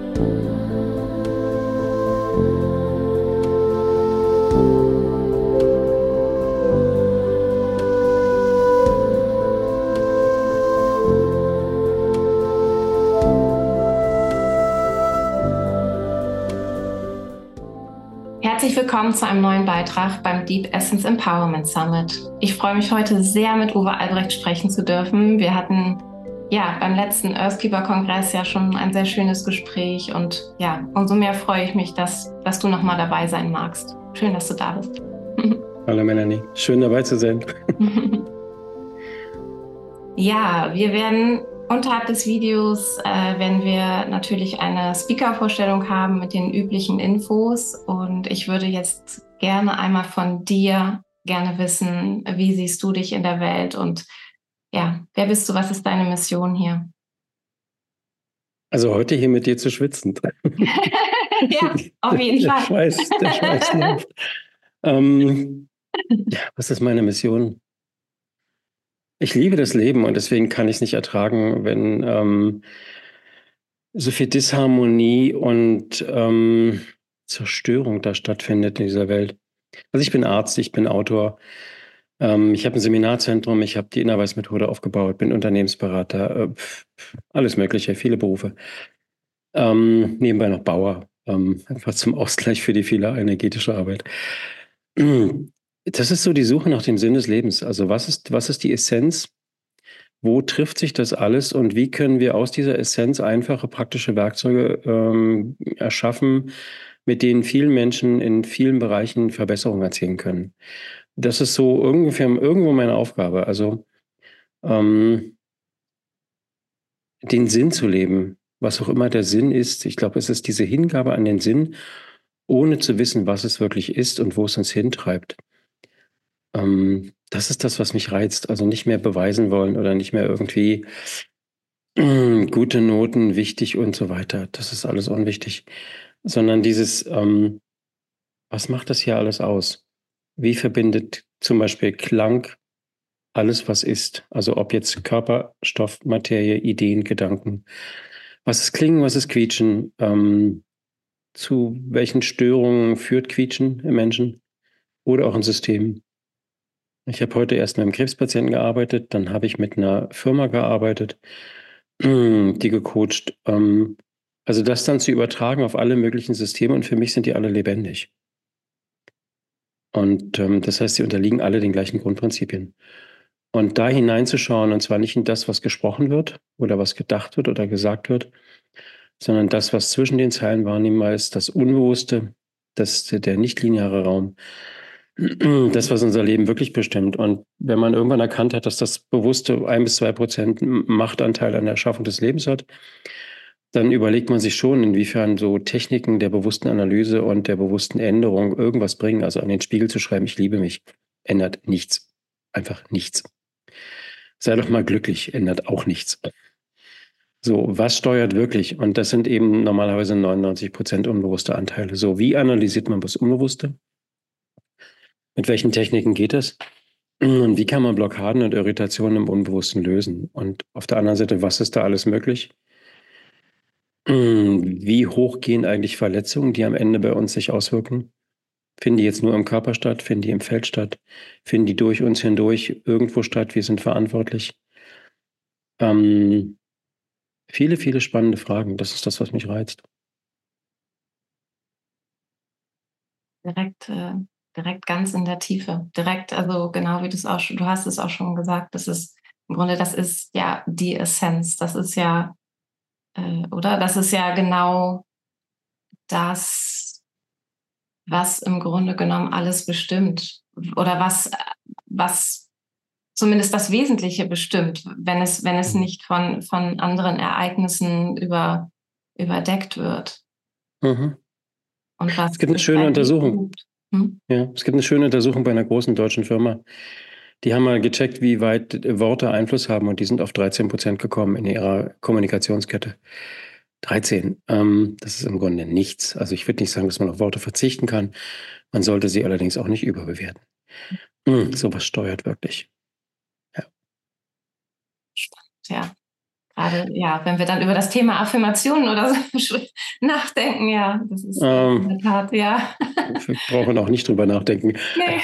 Herzlich willkommen zu einem neuen Beitrag beim Deep Essence Empowerment Summit. Ich freue mich heute sehr, mit Uwe Albrecht sprechen zu dürfen. Wir hatten beim letzten Earthkeeper-Kongress ja schon ein sehr schönes Gespräch und umso mehr freue ich mich, dass du nochmal dabei sein magst. Schön, dass du da bist. Hallo Melanie, schön dabei zu sein. Ja, wir werden unterhalb des Videos werden wir natürlich eine Speaker-Vorstellung haben mit den üblichen Infos und ich würde jetzt gerne einmal von dir wissen, wie siehst du dich in der Welt und wer bist du, was ist deine Mission hier? Also heute hier mit dir zu schwitzen. Ja, auf jeden Fall. Der Schweiß läuft. Was ist meine Mission? Ich liebe das Leben und deswegen kann ich es nicht ertragen, wenn so viel Disharmonie und Zerstörung da stattfindet in dieser Welt. Also ich bin Arzt, ich bin Autor, ich habe ein Seminarzentrum, ich habe die Innerweis-Methode aufgebaut, bin Unternehmensberater, alles Mögliche, viele Berufe. Nebenbei noch Bauer, einfach zum Ausgleich für die viele energetische Arbeit. Das ist so die Suche nach dem Sinn des Lebens. Also was ist die Essenz? Wo trifft sich das alles und wie können wir aus dieser Essenz einfache, praktische Werkzeuge erschaffen, mit denen vielen Menschen in vielen Bereichen Verbesserungen erzielen können? Das ist so irgendwo meine Aufgabe. Also den Sinn zu leben, was auch immer der Sinn ist. Ich glaube, es ist diese Hingabe an den Sinn, ohne zu wissen, was es wirklich ist und wo es uns hintreibt. Das ist das, was mich reizt. Also nicht mehr beweisen wollen oder nicht mehr irgendwie gute Noten, wichtig und so weiter. Das ist alles unwichtig. Sondern dieses, was macht das hier alles aus? Wie verbindet zum Beispiel Klang alles, was ist? Also ob jetzt Körper, Stoff, Materie, Ideen, Gedanken. Was ist Klingen, was ist Quietschen? Zu welchen Störungen führt Quietschen im Menschen oder auch im System? Ich habe heute erst mit einem Krebspatienten gearbeitet, dann habe ich mit einer Firma gearbeitet, die gecoacht. Also das dann zu übertragen auf alle möglichen Systeme und für mich sind die alle lebendig. Und das heißt, sie unterliegen alle den gleichen Grundprinzipien. Und da hineinzuschauen, und zwar nicht in das, was gesprochen wird oder was gedacht wird oder gesagt wird, sondern das, was zwischen den Zeilen wahrnehmbar ist, das Unbewusste, der nichtlineare Raum, das, was unser Leben wirklich bestimmt. Und wenn man irgendwann erkannt hat, dass das Bewusste 1-2% Machtanteil an der Erschaffung des Lebens hat, dann überlegt man sich schon, inwiefern so Techniken der bewussten Analyse und der bewussten Änderung irgendwas bringen. Also an den Spiegel zu schreiben, ich liebe mich, ändert nichts. Einfach nichts. Sei doch mal glücklich, ändert auch nichts. So, was steuert wirklich? Und das sind eben normalerweise 99% unbewusste Anteile. So, wie analysiert man das Unbewusste? Mit welchen Techniken geht es? Und wie kann man Blockaden und Irritationen im Unbewussten lösen? Und auf der anderen Seite, was ist da alles möglich? Wie hoch gehen eigentlich Verletzungen, die am Ende bei uns sich auswirken? Finden die jetzt nur im Körper statt? Finden die im Feld statt? Finden die durch uns hindurch irgendwo statt? Wir sind verantwortlich. Viele, viele spannende Fragen. Das ist das, was mich reizt. Direkt ganz in der Tiefe. Direkt, also genau wie du hast es auch schon gesagt, das ist ja die Essenz. Das ist ja, oder? Das ist ja genau das, was im Grunde genommen alles bestimmt. Oder was zumindest das Wesentliche bestimmt, wenn es nicht von anderen Ereignissen überdeckt wird. Mhm. Und was es gibt eine schöne Untersuchung. Hm? Ja, es gibt eine schöne Untersuchung bei einer großen deutschen Firma. Die haben mal gecheckt, wie weit Worte Einfluss haben und die sind auf 13% gekommen in ihrer Kommunikationskette. 13. Das ist im Grunde nichts. Also ich würde nicht sagen, dass man auf Worte verzichten kann. Man sollte sie allerdings auch nicht überbewerten. Sowas steuert wirklich. Ja. Gerade, ja, wenn wir dann über das Thema Affirmationen oder so nachdenken, ja, das ist in der Tat, ja. Wir brauchen auch nicht drüber nachdenken. Nee.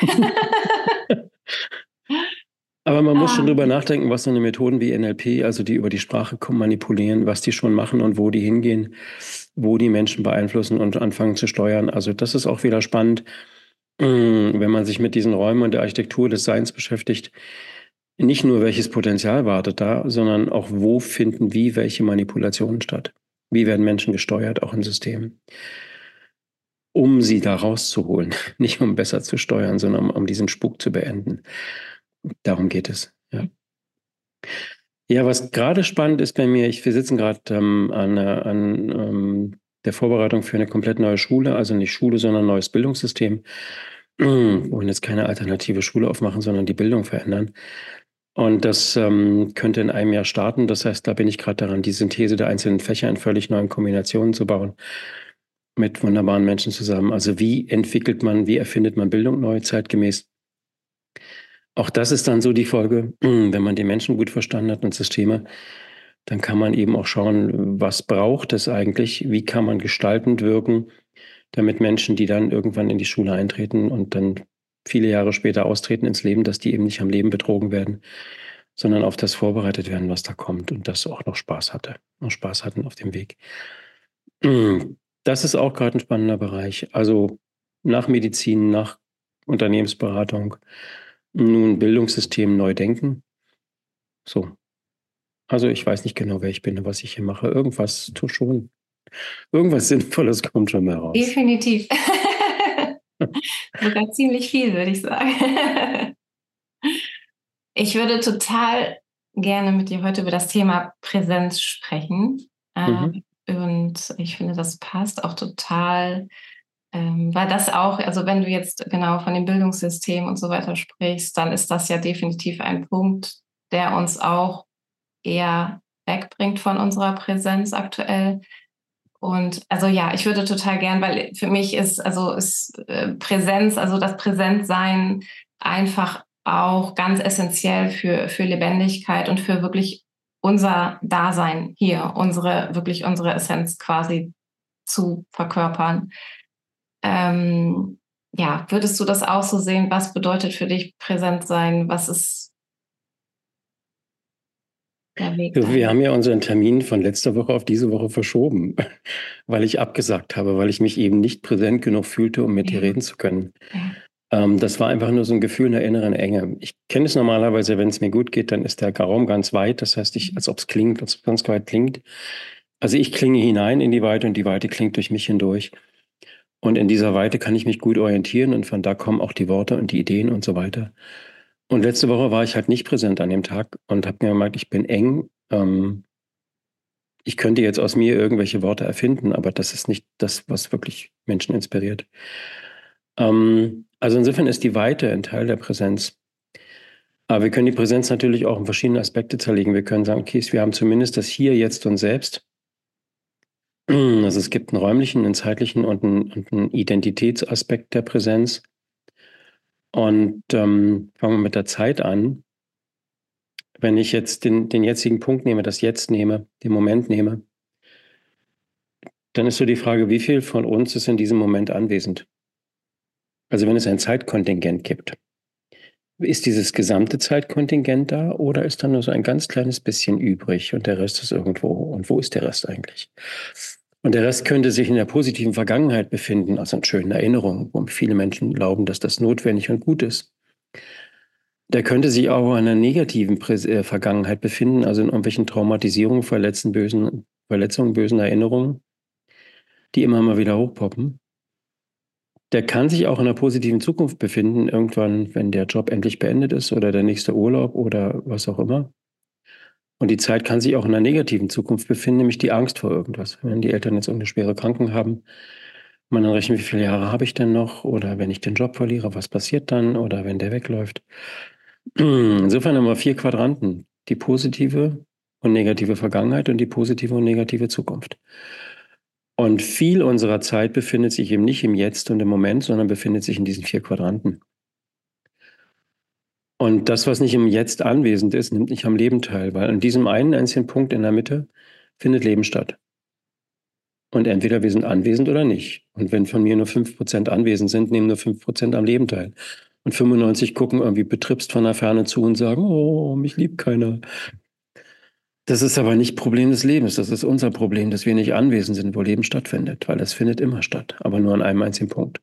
Aber man muss schon Ah, drüber nachdenken, was so eine Methoden wie NLP, also die über die Sprache manipulieren, was die schon machen und wo die hingehen, wo die Menschen beeinflussen und anfangen zu steuern. Also das ist auch wieder spannend, wenn man sich mit diesen Räumen und der Architektur des Seins beschäftigt. Nicht nur, welches Potenzial wartet da, sondern auch, wo finden wie welche Manipulationen statt. Wie werden Menschen gesteuert, auch in Systemen, um sie da rauszuholen. Nicht um besser zu steuern, sondern um diesen Spuk zu beenden. Darum geht es. Ja. Ja, was gerade spannend ist bei mir, wir sitzen gerade an der Vorbereitung für eine komplett neue Schule, also nicht Schule, sondern ein neues Bildungssystem. Wir wollen jetzt keine alternative Schule aufmachen, sondern die Bildung verändern. Und das könnte in einem Jahr starten. Das heißt, da bin ich gerade daran, die Synthese der einzelnen Fächer in völlig neuen Kombinationen zu bauen, mit wunderbaren Menschen zusammen. Also wie erfindet man Bildung neu, zeitgemäß? Auch das ist dann so die Folge, wenn man die Menschen gut verstanden hat und Systeme, dann kann man eben auch schauen, was braucht es eigentlich, wie kann man gestaltend wirken, damit Menschen, die dann irgendwann in die Schule eintreten und dann viele Jahre später austreten ins Leben, dass die eben nicht am Leben betrogen werden, sondern auf das vorbereitet werden, was da kommt und das auch noch Spaß hatten auf dem Weg. Das ist auch gerade ein spannender Bereich. Also nach Medizin, nach Unternehmensberatung, nun Bildungssystem neu denken. So. Also ich weiß nicht genau, wer ich bin und was ich hier mache. Irgendwas tue schon. Irgendwas Sinnvolles kommt schon mal raus. definitiv. Sogar ziemlich viel, würde ich sagen. Ich würde total gerne mit dir heute über das Thema Präsenz sprechen. Mhm. Und ich finde, das passt auch total, weil das auch, also wenn du jetzt genau von dem Bildungssystem und so weiter sprichst, dann ist das ja definitiv ein Punkt, der uns auch eher wegbringt von unserer Präsenz aktuell. Und also ja, ich würde total gern, weil für mich ist Präsenz, also das Präsentsein einfach auch ganz essentiell für Lebendigkeit und für wirklich unser Dasein hier, wirklich unsere Essenz quasi zu verkörpern. Ähm, ja, würdest du das auch so sehen? Was bedeutet für dich präsent sein? Was ist der Weg Wir dahin? haben ja unseren Termin von letzter Woche auf diese Woche verschoben, weil ich abgesagt habe, weil ich mich eben nicht präsent genug fühlte, um mit dir Ja, reden zu können. ja. Das war einfach nur so ein Gefühl einer inneren Enge. Ich kenne es normalerweise, wenn es mir gut geht, dann ist der Raum ganz weit. Das heißt, als ob es klingt, als ob es ganz weit klingt. Also ich klinge hinein in die Weite und die Weite klingt durch mich hindurch. Und in dieser Weite kann ich mich gut orientieren und von da kommen auch die Worte und die Ideen und so weiter. Und letzte Woche war ich halt nicht präsent an dem Tag und habe mir gemerkt, ich bin eng. Ich könnte jetzt aus mir irgendwelche Worte erfinden, aber das ist nicht das, was wirklich Menschen inspiriert. Also insofern ist die Weite ein Teil der Präsenz. Aber wir können die Präsenz natürlich auch in verschiedene Aspekte zerlegen. Wir können sagen, okay, wir haben zumindest das Hier, Jetzt und Selbst. Also es gibt einen räumlichen, einen zeitlichen und einen Identitätsaspekt der Präsenz. Und fangen wir mit der Zeit an. Wenn ich jetzt den jetzigen Punkt nehme, das Jetzt nehme, den Moment nehme, dann ist so die Frage, wie viel von uns ist in diesem Moment anwesend? Also wenn es ein Zeitkontingent gibt, ist dieses gesamte Zeitkontingent da oder ist da nur so ein ganz kleines bisschen übrig und der Rest ist irgendwo? Und wo ist der Rest eigentlich? Und der Rest könnte sich in der positiven Vergangenheit befinden, also in schönen Erinnerungen, wo viele Menschen glauben, dass das notwendig und gut ist. Der könnte sich auch in einer negativen Vergangenheit befinden, also in irgendwelchen Traumatisierungen, Verletzungen, bösen Erinnerungen, die immer mal wieder hochpoppen. Der kann sich auch in einer positiven Zukunft befinden, irgendwann, wenn der Job endlich beendet ist oder der nächste Urlaub oder was auch immer. Und die Zeit kann sich auch in einer negativen Zukunft befinden, nämlich die Angst vor irgendwas. Wenn die Eltern jetzt irgendeine schwere Krankheit haben, man dann rechnet, wie viele Jahre habe ich denn noch? Oder wenn ich den Job verliere, was passiert dann? Oder wenn der wegläuft. Insofern haben wir 4 Quadranten. Die positive und negative Vergangenheit und die positive und negative Zukunft. Und viel unserer Zeit befindet sich eben nicht im Jetzt und im Moment, sondern befindet sich in diesen 4 Quadranten. Und das, was nicht im Jetzt anwesend ist, nimmt nicht am Leben teil, weil an diesem einen einzigen Punkt in der Mitte findet Leben statt. Und entweder wir sind anwesend oder nicht. Und wenn von mir nur 5% anwesend sind, nehmen nur 5% am Leben teil. Und 95 gucken irgendwie betrübst von der Ferne zu und sagen, oh, mich liebt keiner. Das ist aber nicht Problem des Lebens. Das ist unser Problem, dass wir nicht anwesend sind, wo Leben stattfindet, weil das findet immer statt, aber nur an einem einzigen Punkt.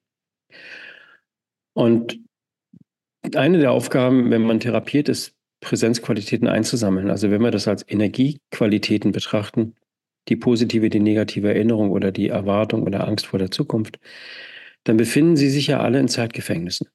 Und eine der Aufgaben, wenn man therapiert, ist, Präsenzqualitäten einzusammeln. Also wenn wir das als Energiequalitäten betrachten, die positive, die negative Erinnerung oder die Erwartung oder Angst vor der Zukunft, dann befinden sie sich ja alle in Zeitgefängnissen.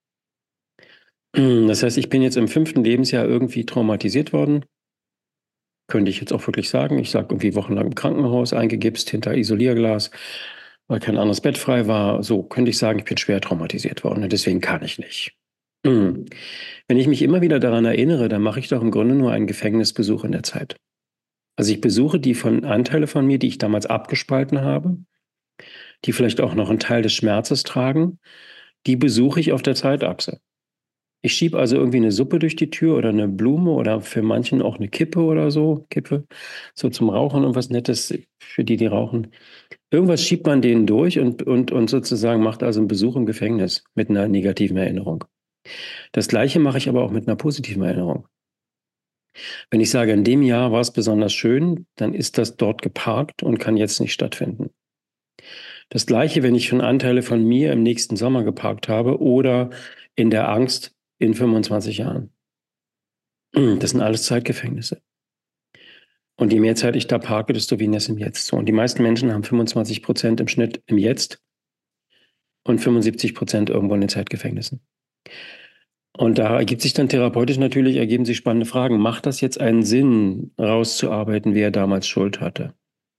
Das heißt, ich bin jetzt im 5. Lebensjahr irgendwie traumatisiert worden. Könnte ich jetzt auch wirklich sagen. Ich lag irgendwie wochenlang im Krankenhaus, eingegipst hinter Isolierglas, weil kein anderes Bett frei war. So könnte ich sagen, ich bin schwer traumatisiert worden und deswegen kann ich nicht. Wenn ich mich immer wieder daran erinnere, dann mache ich doch im Grunde nur einen Gefängnisbesuch in der Zeit. Also ich besuche die Anteile von mir, die ich damals abgespalten habe, die vielleicht auch noch einen Teil des Schmerzes tragen, die besuche ich auf der Zeitachse. Ich schiebe also irgendwie eine Suppe durch die Tür oder eine Blume oder für manchen auch eine Kippe oder so, Kippe, so zum Rauchen und was Nettes für die, die rauchen. Irgendwas schiebt man denen durch und sozusagen macht also einen Besuch im Gefängnis mit einer negativen Erinnerung. Das Gleiche mache ich aber auch mit einer positiven Erinnerung. Wenn ich sage, in dem Jahr war es besonders schön, dann ist das dort geparkt und kann jetzt nicht stattfinden. Das Gleiche, wenn ich schon Anteile von mir im nächsten Sommer geparkt habe oder in der Angst in 25 Jahren. Das sind alles Zeitgefängnisse. Und je mehr Zeit ich da parke, desto weniger ist im Jetzt. So, und die meisten Menschen haben 25% im Schnitt im Jetzt und 75% irgendwo in den Zeitgefängnissen. Und da ergibt sich dann therapeutisch natürlich, ergeben sich spannende Fragen. Macht das jetzt einen Sinn, rauszuarbeiten, wer damals Schuld hatte?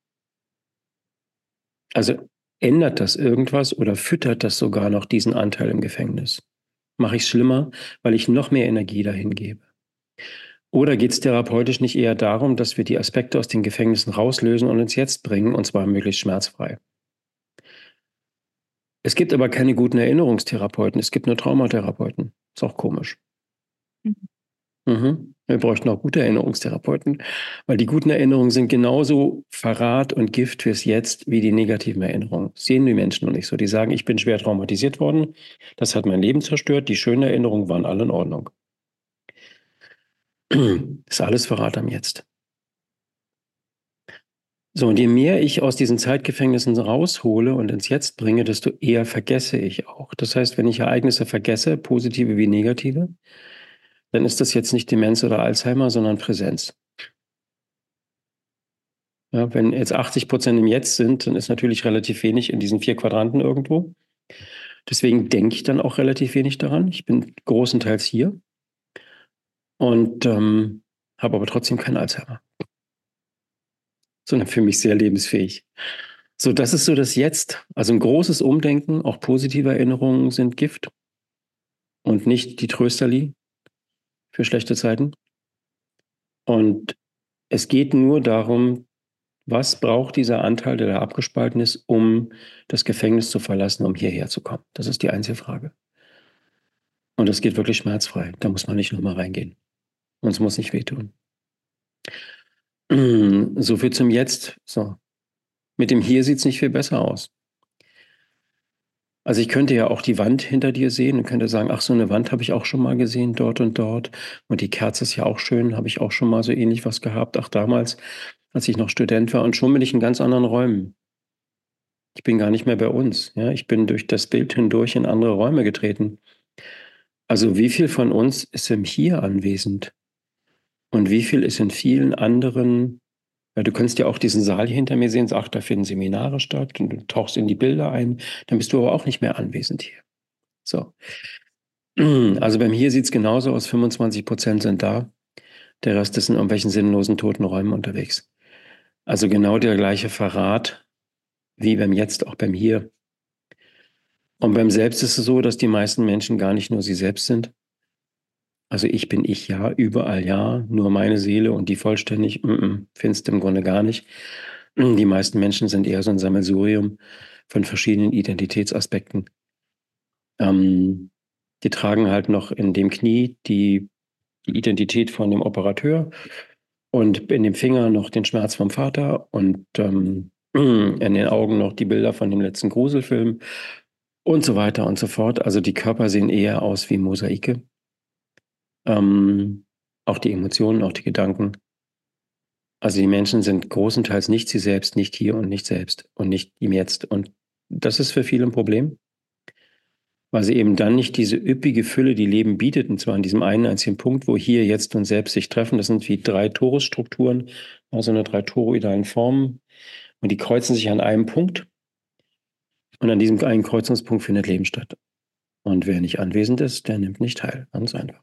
Also ändert das irgendwas oder füttert das sogar noch diesen Anteil im Gefängnis? Mache ich es schlimmer, weil ich noch mehr Energie dahin gebe? Oder geht es therapeutisch nicht eher darum, dass wir die Aspekte aus den Gefängnissen rauslösen und ins Jetzt bringen, und zwar möglichst schmerzfrei? Es gibt aber keine guten Erinnerungstherapeuten, es gibt nur Traumatherapeuten. Ist auch komisch. Wir bräuchten auch gute Erinnerungstherapeuten, weil die guten Erinnerungen sind genauso Verrat und Gift fürs Jetzt wie die negativen Erinnerungen. Das sehen die Menschen noch nicht so. Die sagen, ich bin schwer traumatisiert worden, das hat mein Leben zerstört, die schönen Erinnerungen waren alle in Ordnung. Ist alles Verrat am Jetzt. So, und je mehr ich aus diesen Zeitgefängnissen raushole und ins Jetzt bringe, desto eher vergesse ich auch. Das heißt, wenn ich Ereignisse vergesse, positive wie negative, dann ist das jetzt nicht Demenz oder Alzheimer, sondern Präsenz. Ja, wenn jetzt 80% im Jetzt sind, dann ist natürlich relativ wenig in diesen 4 Quadranten irgendwo. Deswegen denke ich dann auch relativ wenig daran. Ich bin großenteils hier und habe aber trotzdem keinen Alzheimer, sondern für mich sehr lebensfähig. So, das ist so das Jetzt. Also ein großes Umdenken, auch positive Erinnerungen sind Gift und nicht die Trösterli für schlechte Zeiten. Und es geht nur darum, was braucht dieser Anteil, der da abgespalten ist, um das Gefängnis zu verlassen, um hierher zu kommen? Das ist die einzige Frage. Und das geht wirklich schmerzfrei. Da muss man nicht nochmal reingehen. Und es muss nicht wehtun. So viel zum Jetzt. So. Mit dem Hier sieht es nicht viel besser aus. Also ich könnte ja auch die Wand hinter dir sehen und könnte sagen, ach, so eine Wand habe ich auch schon mal gesehen, dort und dort. Und die Kerze ist ja auch schön, habe ich auch schon mal so ähnlich was gehabt. Ach, damals, als ich noch Student war. Und schon bin ich in ganz anderen Räumen. Ich bin gar nicht mehr bei uns. Ja? Ich bin durch das Bild hindurch in andere Räume getreten. Also wie viel von uns ist im Hier anwesend? Und wie viel ist in vielen anderen, ja, du kannst ja auch diesen Saal hier hinter mir sehen, ach, da finden Seminare statt und du tauchst in die Bilder ein, dann bist du aber auch nicht mehr anwesend hier. So. Also beim Hier sieht es genauso aus, 25% sind da, der Rest ist in irgendwelchen sinnlosen toten Räumen unterwegs. Also genau der gleiche Verrat wie beim Jetzt, auch beim Hier. Und beim Selbst ist es so, dass die meisten Menschen gar nicht nur sie selbst sind. Also ich bin ich, ja, überall ja, nur meine Seele und die vollständig, findest du im Grunde gar nicht. Die meisten Menschen sind eher so ein Sammelsurium von verschiedenen Identitätsaspekten. Die tragen halt noch in dem Knie die Identität von dem Operateur und in dem Finger noch den Schmerz vom Vater und in den Augen noch die Bilder von dem letzten Gruselfilm und so weiter und so fort. Also die Körper sehen eher aus wie Mosaike. Auch die Emotionen, auch die Gedanken. Also die Menschen sind großenteils nicht sie selbst, nicht hier und nicht selbst und nicht im Jetzt. Und das ist für viele ein Problem, weil sie eben dann nicht diese üppige Fülle, die Leben bietet, und zwar an diesem einen einzigen Punkt, wo hier, jetzt und selbst sich treffen. Das sind wie 3 Torusstrukturen, also eine 3 toroidalen Formen. Und die kreuzen sich an einem Punkt. Und an diesem einen Kreuzungspunkt findet Leben statt. Und wer nicht anwesend ist, der nimmt nicht teil. Ganz einfach.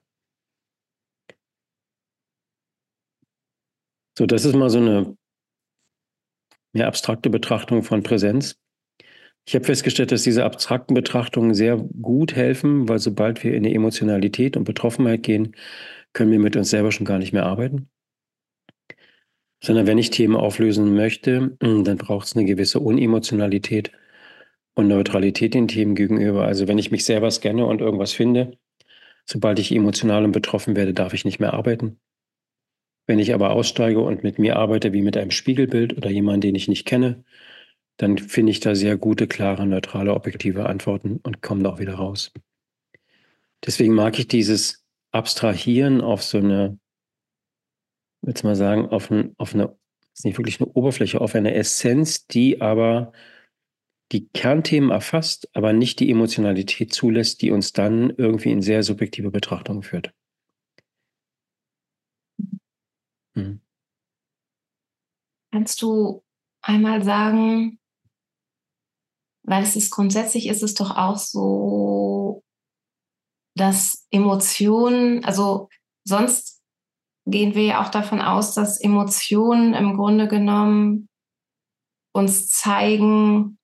So, das ist mal so eine mehr abstrakte Betrachtung von Präsenz. Ich habe festgestellt, dass diese abstrakten Betrachtungen sehr gut helfen, weil sobald wir in die Emotionalität und Betroffenheit gehen, können wir mit uns selber schon gar nicht mehr arbeiten. Sondern wenn ich Themen auflösen möchte, dann braucht es eine gewisse Unemotionalität und Neutralität den Themen gegenüber. Also wenn ich mich selber scanne und irgendwas finde, sobald ich emotional und betroffen werde, darf ich nicht mehr arbeiten. Wenn ich aber aussteige und mit mir arbeite wie mit einem Spiegelbild oder jemandem, den ich nicht kenne, dann finde ich da sehr gute, klare, neutrale, objektive Antworten und komme da auch wieder raus. Deswegen mag ich dieses Abstrahieren auf so eine, ich würde mal sagen, auf eine, ist nicht wirklich eine Oberfläche, auf eine Essenz, die aber die Kernthemen erfasst, aber nicht die Emotionalität zulässt, die uns dann irgendwie in sehr subjektive Betrachtungen führt. Mhm. Kannst du einmal sagen, weil es ist grundsätzlich ist es doch auch so, dass Emotionen, also sonst gehen wir ja auch davon aus, dass Emotionen im Grunde genommen uns zeigen,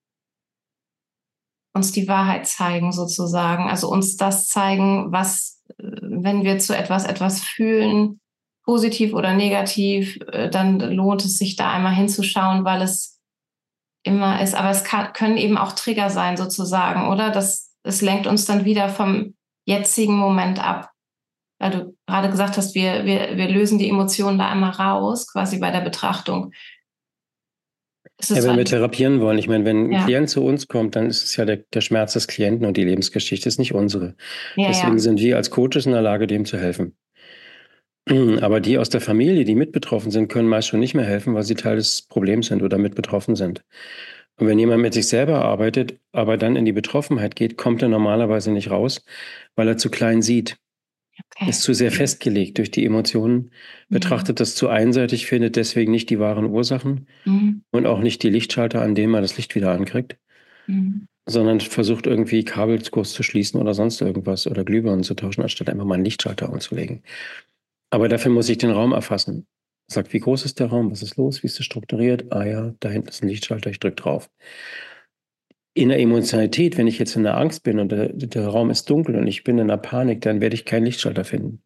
uns die Wahrheit zeigen sozusagen. Also uns das zeigen, was, wenn wir zu etwas fühlen, positiv oder negativ, dann lohnt es sich da einmal hinzuschauen, weil es immer ist. Aber es können eben auch Trigger sein sozusagen, oder? Es lenkt uns dann wieder vom jetzigen Moment ab. Weil du gerade gesagt hast, wir lösen die Emotionen da einmal raus, quasi bei der Betrachtung. Ja, wenn wir therapieren wollen, ich meine, wenn ein ja. Klient zu uns kommt, dann ist es ja der Schmerz des Klienten und die Lebensgeschichte ist nicht unsere. Ja, Deswegen ja. sind wir als Coaches in der Lage, dem zu helfen. Aber die aus der Familie, die mit betroffen sind, können meist schon nicht mehr helfen, weil sie Teil des Problems sind oder mit betroffen sind. Und wenn jemand mit sich selber arbeitet, aber dann in die Betroffenheit geht, kommt er normalerweise nicht raus, weil er zu klein sieht. Okay. Ist zu sehr festgelegt durch die Emotionen, betrachtet das zu einseitig, findet deswegen nicht die wahren Ursachen und auch nicht die Lichtschalter, an denen man das Licht wieder ankriegt, sondern versucht irgendwie Kabel kurz zu schließen oder sonst irgendwas oder Glühbirnen zu tauschen, anstatt einfach mal einen Lichtschalter anzulegen. Aber dafür muss ich den Raum erfassen. Sagt, wie groß ist der Raum? Was ist los? Wie ist es strukturiert? Ah ja, da hinten ist ein Lichtschalter, ich drücke drauf. In der Emotionalität, wenn ich jetzt in der Angst bin und der Raum ist dunkel und ich bin in der Panik, dann werde ich keinen Lichtschalter finden.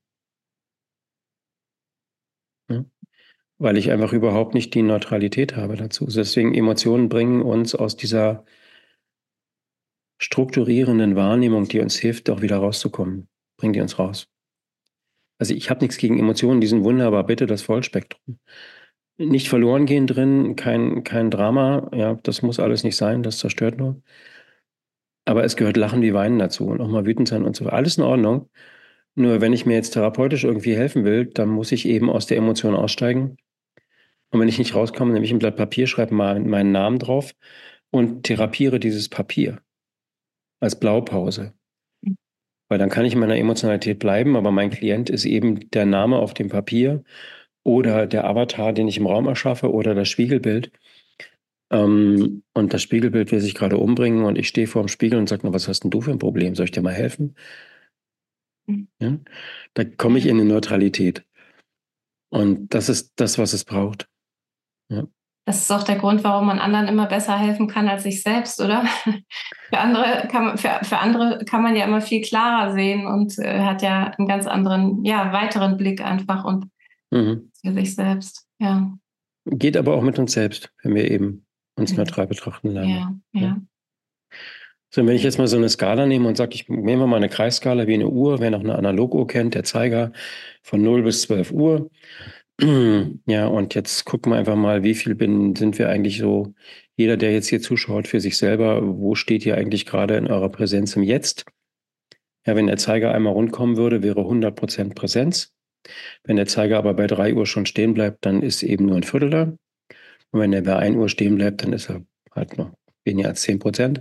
Ja? Weil ich einfach überhaupt nicht die Neutralität habe dazu. Deswegen Emotionen bringen uns aus dieser strukturierenden Wahrnehmung, die uns hilft, auch wieder rauszukommen. Bringt die uns raus. Also ich habe nichts gegen Emotionen, die sind wunderbar, bitte das Vollspektrum. Nicht verloren gehen drin, kein Drama, ja, das muss alles nicht sein, das zerstört nur. Aber es gehört Lachen wie Weinen dazu und auch mal wütend sein und so. Alles in Ordnung. Nur wenn ich mir jetzt therapeutisch irgendwie helfen will, dann muss ich eben aus der Emotion aussteigen. Und wenn ich nicht rauskomme, nehme ich ein Blatt Papier, schreibe mal meinen Namen drauf und therapiere dieses Papier als Blaupause. Weil dann kann ich in meiner Emotionalität bleiben, aber mein Klient ist eben der Name auf dem Papier oder der Avatar, den ich im Raum erschaffe oder das Spiegelbild. Und das Spiegelbild will sich gerade umbringen und ich stehe vor dem Spiegel und sage, na, was hast denn du für ein Problem? Soll ich dir mal helfen? Ja? Da komme ich in eine Neutralität. Und das ist das, was es braucht. Ja. Das ist auch der Grund, warum man anderen immer besser helfen kann als sich selbst, oder? Für andere kann man ja immer viel klarer sehen und hat ja einen ganz anderen, ja, weiteren Blick einfach und für sich selbst. Ja. Geht aber auch mit uns selbst, wenn wir eben uns neutral betrachten lernen. Ja. So, wenn ich jetzt mal so eine Skala nehme und sage, ich nehme mal eine Kreisskala wie eine Uhr, wer noch eine Analoguhr kennt, der Zeiger von 0 bis 12 Uhr. Ja, und jetzt gucken wir einfach mal, sind wir eigentlich so, jeder, der jetzt hier zuschaut, für sich selber, wo steht ihr eigentlich gerade in eurer Präsenz im Jetzt? Ja, wenn der Zeiger einmal rund kommen würde, wäre 100% Präsenz. Wenn der Zeiger aber bei 3 Uhr schon stehen bleibt, dann ist eben nur ein Viertel da. Und wenn er bei 1 Uhr stehen bleibt, dann ist er halt noch weniger als 10%.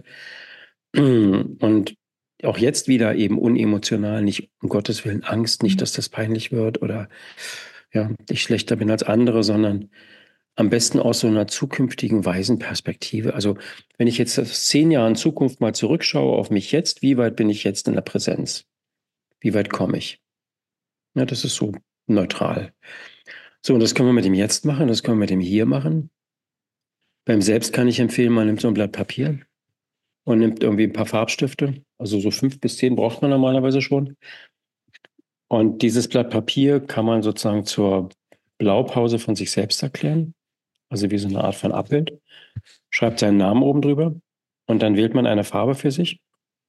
Und auch jetzt wieder eben unemotional, nicht um Gottes Willen Angst, nicht, dass das peinlich wird oder ja, ich schlechter bin als andere, sondern am besten aus so einer zukünftigen weisen Perspektive. Also wenn ich jetzt 10 Jahre in Zukunft mal zurückschaue auf mich jetzt, wie weit bin ich jetzt in der Präsenz? Wie weit komme ich? Ja, das ist so neutral. So, und das können wir mit dem Jetzt machen, das können wir mit dem Hier machen. Beim Selbst kann ich empfehlen, man nimmt so ein Blatt Papier und nimmt irgendwie ein paar Farbstifte. Also so 5 bis 10 braucht man normalerweise schon. Und dieses Blatt Papier kann man sozusagen zur Blaupause von sich selbst erklären. Also wie so eine Art von Abbild. Schreibt seinen Namen oben drüber und dann wählt man eine Farbe für sich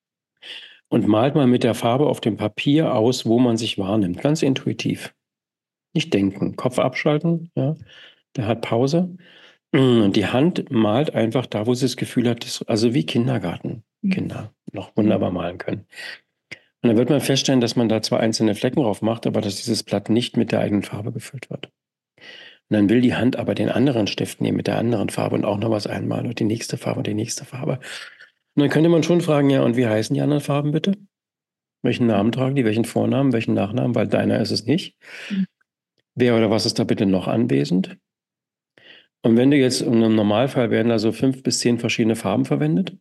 und malt mal mit der Farbe auf dem Papier aus, wo man sich wahrnimmt. Ganz intuitiv. Nicht denken, Kopf abschalten, ja. Der hat Pause. Und die Hand malt einfach da, wo sie das Gefühl hat, also wie Kindergartenkinder noch wunderbar malen können. Und dann wird man feststellen, dass man da zwar einzelne Flecken drauf macht, aber dass dieses Blatt nicht mit der eigenen Farbe gefüllt wird. Und dann will die Hand aber den anderen Stift nehmen mit der anderen Farbe und auch noch was einmalen und die nächste Farbe und die nächste Farbe. Und dann könnte man schon fragen, ja, und wie heißen die anderen Farben bitte? Welchen Namen tragen die, welchen Vornamen, welchen Nachnamen, weil deiner ist es nicht. Wer oder was ist da bitte noch anwesend? Und wenn du jetzt, im Normalfall werden da so 5 bis 10 verschiedene Farben verwendet.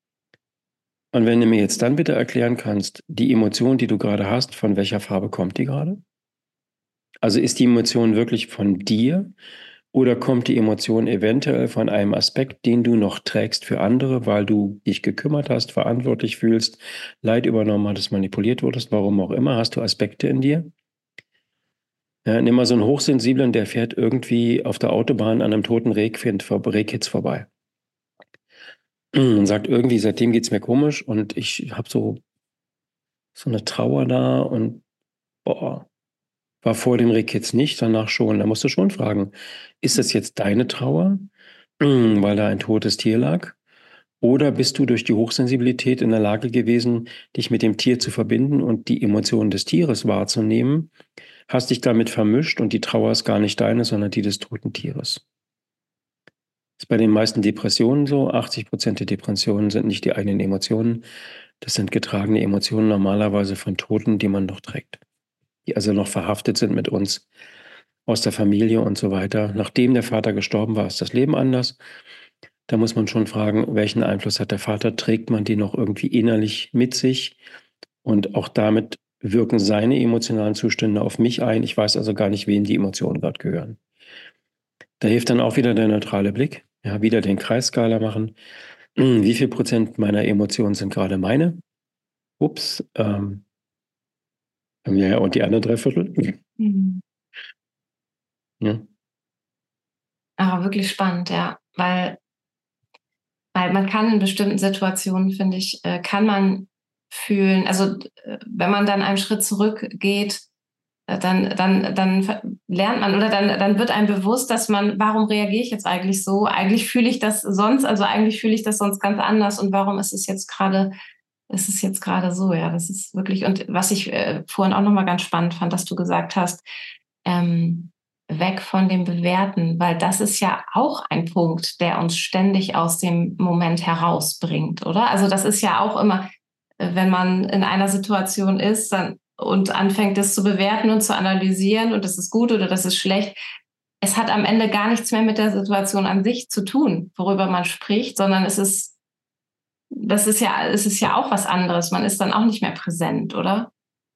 Und wenn du mir jetzt dann bitte erklären kannst, die Emotion, die du gerade hast, von welcher Farbe kommt die gerade? Also ist die Emotion wirklich von dir oder kommt die Emotion eventuell von einem Aspekt, den du noch trägst für andere, weil du dich gekümmert hast, verantwortlich fühlst, Leid übernommen hattest, manipuliert wurdest, warum auch immer, hast du Aspekte in dir? Ja, nimm mal so einen Hochsensiblen, der fährt irgendwie auf der Autobahn an einem toten Rehkitz vorbei. Und sagt irgendwie, seitdem geht es mir komisch und ich habe so eine Trauer da und boah, war vor dem Rehkitz nicht, danach schon. Da musst du schon fragen, ist das jetzt deine Trauer, weil da ein totes Tier lag? Oder bist du durch die Hochsensibilität in der Lage gewesen, dich mit dem Tier zu verbinden und die Emotionen des Tieres wahrzunehmen, hast dich damit vermischt und die Trauer ist gar nicht deine, sondern die des toten Tieres? Das ist bei den meisten Depressionen so. 80% der Depressionen sind nicht die eigenen Emotionen. Das sind getragene Emotionen normalerweise von Toten, die man noch trägt. Die also noch verhaftet sind mit uns aus der Familie und so weiter. Nachdem der Vater gestorben war, ist das Leben anders. Da muss man schon fragen, welchen Einfluss hat der Vater? Trägt man die noch irgendwie innerlich mit sich? Und auch damit wirken seine emotionalen Zustände auf mich ein. Ich weiß also gar nicht, wem die Emotionen gerade gehören. Da hilft dann auch wieder der neutrale Blick. Ja, wieder den Kreisskala machen. Wie viel Prozent meiner Emotionen sind gerade meine? Ups. Ja, und die anderen 3 Viertel? Ja. Aber wirklich spannend, ja. Weil man kann in bestimmten Situationen, finde ich, kann man fühlen, also wenn man dann einen Schritt zurückgeht, dann lernt man oder dann wird einem bewusst, dass man, warum reagiere ich jetzt eigentlich so? Eigentlich fühle ich das sonst, also eigentlich fühle ich das sonst ganz anders und warum ist es jetzt gerade so? Ja, das ist wirklich, und was ich vorhin auch nochmal ganz spannend fand, dass du gesagt hast, ähm, weg von dem Bewerten, weil das ist ja auch ein Punkt, der uns ständig aus dem Moment herausbringt, oder? Also das ist ja auch immer, wenn man in einer Situation ist und anfängt, das zu bewerten und zu analysieren und das ist gut oder das ist schlecht. Es hat am Ende gar nichts mehr mit der Situation an sich zu tun, worüber man spricht, sondern es ist ja auch was anderes. Man ist dann auch nicht mehr präsent, oder?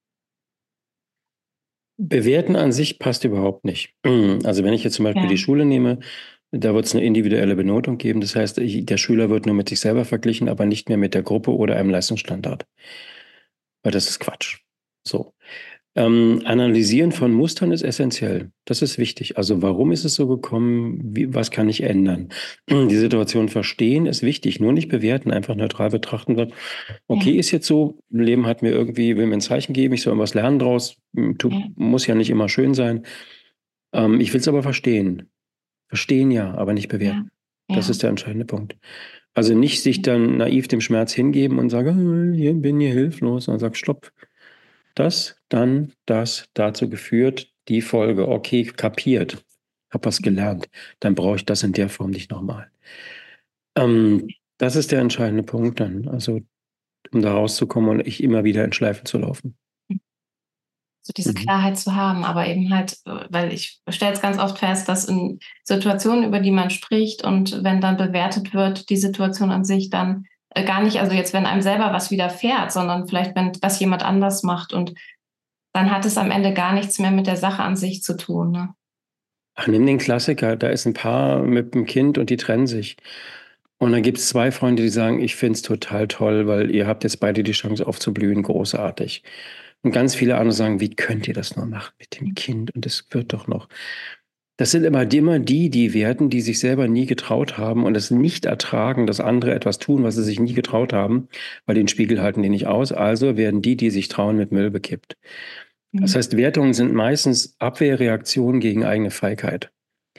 Bewerten an sich passt überhaupt nicht. Also wenn ich jetzt zum Beispiel die Ja. Schule nehme, da wird es eine individuelle Benotung geben. Das heißt, der Schüler wird nur mit sich selber verglichen, aber nicht mehr mit der Gruppe oder einem Leistungsstandard. Weil das ist Quatsch. So. Analysieren von Mustern ist essentiell. Das ist wichtig. Also warum ist es so gekommen? Was kann ich ändern? Die Situation verstehen ist wichtig, nur nicht bewerten, einfach neutral betrachten wird. Okay, Ja, ist jetzt so, Leben hat mir irgendwie, will mir ein Zeichen geben, ich soll irgendwas lernen draus. ja, Muss ja nicht immer schön sein. Ich will es aber verstehen. Verstehen ja, aber nicht ja, bewerten. Das ja. ist der entscheidende Punkt. Also nicht sich dann naiv dem Schmerz hingeben und sagen, hier bin hier hilflos, sondern sagt, stopp. Das, dann, das, dazu geführt, die Folge. Okay, kapiert. Hab was gelernt. Dann brauche ich das in der Form nicht nochmal. Das ist der entscheidende Punkt dann. Also, um da rauszukommen und ich immer wieder in Schleifen zu laufen. So diese Mhm. Klarheit zu haben, aber eben halt, weil ich stelle es ganz oft fest, dass in Situationen, über die man spricht und wenn dann bewertet wird, die Situation an sich dann gar nicht, also jetzt, wenn einem selber was widerfährt, sondern vielleicht, wenn das jemand anders macht und dann hat es am Ende gar nichts mehr mit der Sache an sich zu tun. Ne? Ach, nimm den Klassiker, da ist ein Paar mit einem Kind und die trennen sich. Und dann gibt es zwei Freunde, die sagen, ich finde es total toll, weil ihr habt jetzt beide die Chance aufzublühen, großartig. Und ganz viele andere sagen, wie könnt ihr das nur machen mit dem Kind? Und es wird doch noch. Das sind immer die werden, die sich selber nie getraut haben und es nicht ertragen, dass andere etwas tun, was sie sich nie getraut haben, weil den Spiegel halten die nicht aus. Also werden die sich trauen, mit Müll bekippt. Das Mhm. heißt, Wertungen sind meistens Abwehrreaktionen gegen eigene Feigheit.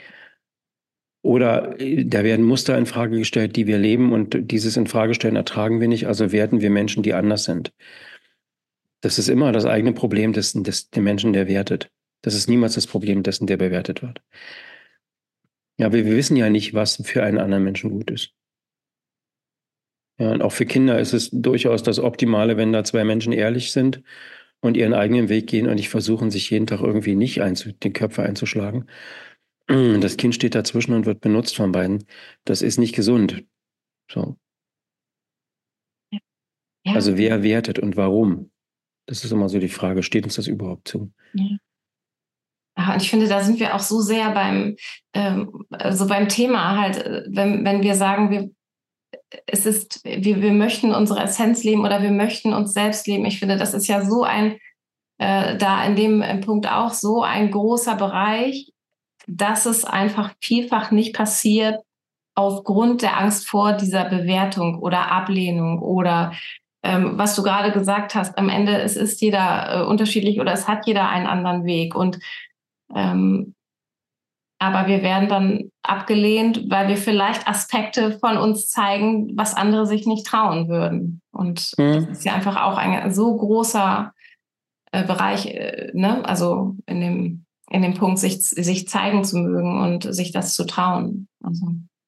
Oder da werden Muster in Frage gestellt, die wir leben und dieses Infragestellen ertragen wir nicht, also werten wir Menschen, die anders sind. Das ist immer das eigene Problem des Menschen, der wertet. Das ist niemals das Problem dessen, der bewertet wird. Ja, aber wir wissen ja nicht, was für einen anderen Menschen gut ist. Ja, und auch für Kinder ist es durchaus das Optimale, wenn da zwei Menschen ehrlich sind und ihren eigenen Weg gehen und nicht versuchen, sich jeden Tag irgendwie nicht die Köpfe einzuschlagen. Das Kind steht dazwischen und wird benutzt von beiden. Das ist nicht gesund. So. Ja, Also wer wertet und warum? Das ist immer so die Frage, steht uns das überhaupt zu? ja. Ja, und ich finde, da sind wir auch so sehr so beim Thema halt, wenn wir sagen, wir möchten unsere Essenz leben oder wir möchten uns selbst leben. Ich finde, das ist ja so da in dem Punkt auch so ein großer Bereich, dass es einfach vielfach nicht passiert aufgrund der Angst vor dieser Bewertung oder Ablehnung oder was du gerade gesagt hast, am Ende es ist jeder unterschiedlich oder es hat jeder einen anderen Weg und ähm, aber wir werden dann abgelehnt, weil wir vielleicht Aspekte von uns zeigen, was andere sich nicht trauen würden. Und das Hm. ist ja einfach auch ein so großer Bereich, ne? Also in dem Punkt, sich zeigen zu mögen und sich das zu trauen. Also,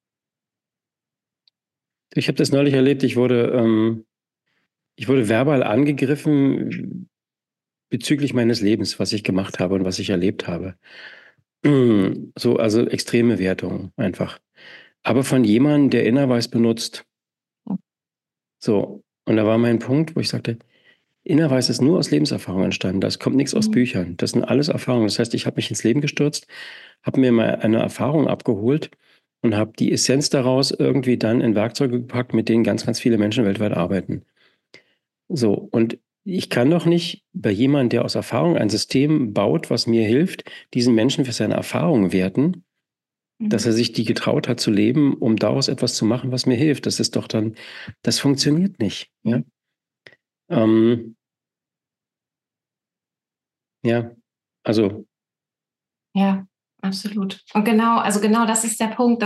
Ich habe das neulich erlebt, ich wurde verbal angegriffen bezüglich meines Lebens, was ich gemacht habe und was ich erlebt habe. So, also extreme Wertungen einfach. Aber von jemandem, der Innerweis benutzt. So, und da war mein Punkt, wo ich sagte, Innerweis ist nur aus Lebenserfahrung entstanden. Das kommt nichts aus mhm. Büchern. Das sind alles Erfahrungen. Das heißt, ich habe mich ins Leben gestürzt, habe mir mal eine Erfahrung abgeholt und habe die Essenz daraus irgendwie dann in Werkzeuge gepackt, mit denen ganz, ganz viele Menschen weltweit arbeiten. So, und ich kann doch nicht bei jemandem, der aus Erfahrung ein System baut, was mir hilft, diesen Menschen für seine Erfahrungen werten, dass er Mhm. sich die getraut hat zu leben, um daraus etwas zu machen, was mir hilft. Das ist doch dann, das funktioniert nicht. Ja, ähm, ja. Also, Ja, absolut. Und genau, also genau das ist der Punkt,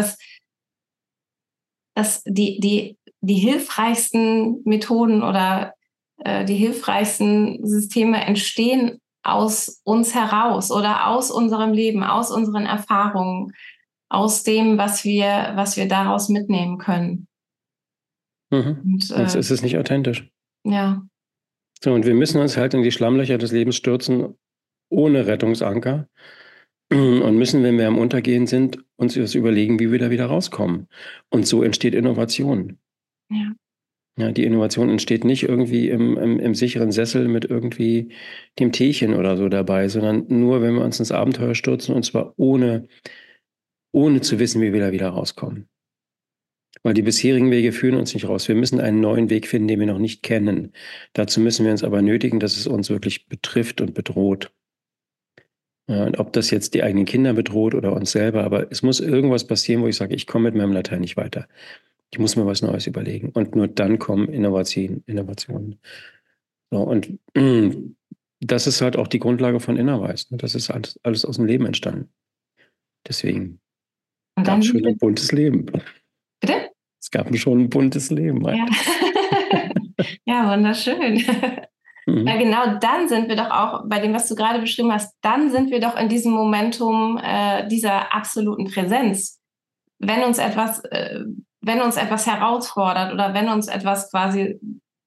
dass die hilfreichsten Methoden oder die hilfreichsten Systeme entstehen aus uns heraus oder aus unserem Leben, aus unseren Erfahrungen, aus dem, was wir daraus mitnehmen können. Und sonst ist es nicht authentisch. ja, So, und wir müssen uns halt in die Schlammlöcher des Lebens stürzen, ohne Rettungsanker. Und müssen, wenn wir am Untergehen sind, uns das überlegen, wie wir da wieder rauskommen. Und so entsteht Innovation. ja, Ja, die Innovation entsteht nicht irgendwie im sicheren Sessel mit irgendwie dem Teechen oder so dabei, sondern nur, wenn wir uns ins Abenteuer stürzen und zwar ohne zu wissen, wie wir da wieder rauskommen. Weil die bisherigen Wege führen uns nicht raus. Wir müssen einen neuen Weg finden, den wir noch nicht kennen. Dazu müssen wir uns aber nötigen, dass es uns wirklich betrifft und bedroht. Ja, und ob das jetzt die eigenen Kinder bedroht oder uns selber, aber es muss irgendwas passieren, wo ich sage, ich komme mit meinem Latein nicht weiter. Ich muss mir was Neues überlegen. Und nur dann kommen Innovationen. So, und das ist halt auch die Grundlage von Innerweis. Das ist alles aus dem Leben entstanden. Deswegen Und gab dann es schon ein buntes Leben. bitte? Es gab schon ein buntes Leben. Ja. Ja, wunderschön. Weil genau dann sind wir doch auch, bei dem, was du gerade beschrieben hast, dann sind wir doch in diesem Momentum dieser absoluten Präsenz. Wenn uns etwas herausfordert oder wenn uns etwas quasi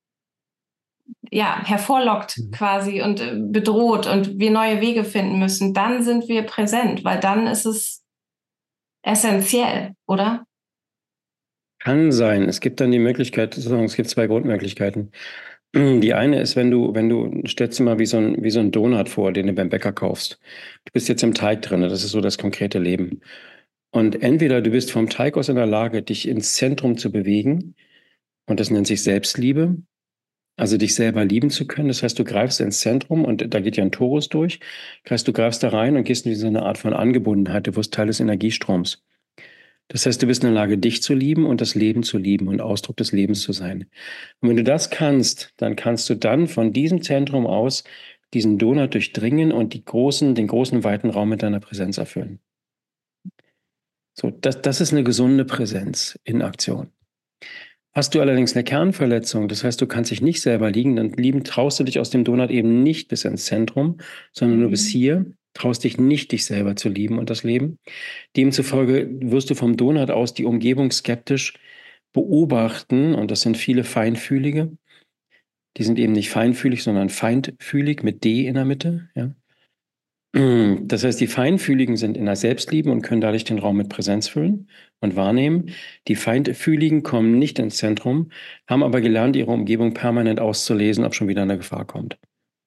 hervorlockt quasi und bedroht und wir neue Wege finden müssen, dann sind wir präsent, weil dann ist es essentiell, oder? Kann sein. Es gibt dann die Möglichkeit, es gibt zwei Grundmöglichkeiten. Die eine ist, wenn du stellst dir mal wie so ein Donut vor, den du beim Bäcker kaufst. Du bist jetzt im Teig drin, das ist so das konkrete Leben. Und entweder du bist vom Teig aus in der Lage, dich ins Zentrum zu bewegen, und das nennt sich Selbstliebe, also dich selber lieben zu können. Das heißt, du greifst ins Zentrum und da geht ja ein Torus durch. Das heißt, du greifst da rein und gehst in so eine Art von Angebundenheit. Du wirst Teil des Energiestroms. Das heißt, du bist in der Lage, dich zu lieben und das Leben zu lieben und Ausdruck des Lebens zu sein. Und wenn du das kannst, dann kannst du dann von diesem Zentrum aus diesen Donut durchdringen und den großen, weiten Raum mit deiner Präsenz erfüllen. So, das ist eine gesunde Präsenz in Aktion. Hast du allerdings eine Kernverletzung, das heißt, du kannst dich nicht selber lieben, dann traust du dich aus dem Donut eben nicht bis ins Zentrum, sondern nur bis hier, traust dich nicht, dich selber zu lieben und das Leben. Demzufolge wirst du vom Donut aus die Umgebung skeptisch beobachten, und das sind viele Feinfühlige. Die sind eben nicht feinfühlig, sondern feindfühlig mit D in der Mitte. Ja. Das heißt, die Feinfühligen sind in der Selbstliebe und können dadurch den Raum mit Präsenz füllen und wahrnehmen. Die Feindfühligen kommen nicht ins Zentrum, haben aber gelernt, ihre Umgebung permanent auszulesen, ob schon wieder eine Gefahr kommt.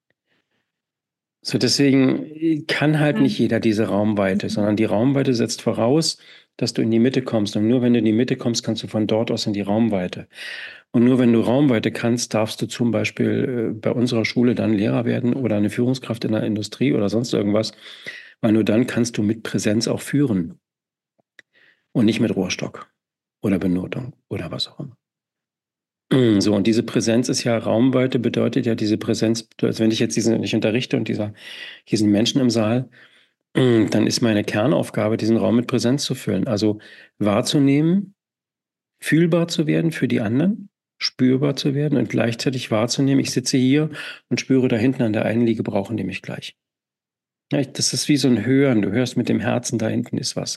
So, deswegen kann halt nicht jeder diese Raumweite, sondern die Raumweite setzt voraus, dass du in die Mitte kommst. Und nur wenn du in die Mitte kommst, kannst du von dort aus in die Raumweite. Und nur wenn du Raumweite kannst, darfst du zum Beispiel bei unserer Schule dann Lehrer werden oder eine Führungskraft in der Industrie oder sonst irgendwas, weil nur dann kannst du mit Präsenz auch führen und nicht mit Rohrstock oder Benotung oder was auch immer. So, und diese Präsenz ist ja Raumweite, bedeutet ja diese Präsenz, also wenn ich jetzt nicht unterrichte und hier sind Menschen im Saal, dann ist meine Kernaufgabe, diesen Raum mit Präsenz zu füllen. Also wahrzunehmen, fühlbar zu werden für die anderen, spürbar zu werden und gleichzeitig wahrzunehmen, ich sitze hier und spüre da hinten an der einen Liege, brauchen die mich gleich. Ja, das ist wie so ein Hören, du hörst mit dem Herzen, da hinten ist was.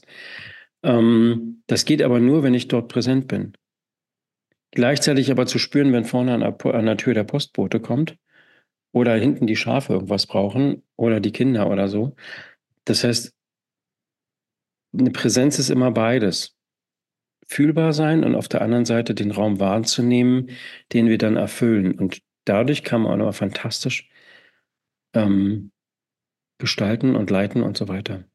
Das geht aber nur, wenn ich dort präsent bin. Gleichzeitig aber zu spüren, wenn vorne an der Tür der Postbote kommt oder hinten die Schafe irgendwas brauchen oder die Kinder oder so. Das heißt, eine Präsenz ist immer beides. Fühlbar sein und auf der anderen Seite den Raum wahrzunehmen, den wir dann erfüllen. Und dadurch kann man auch noch fantastisch gestalten und leiten und so weiter.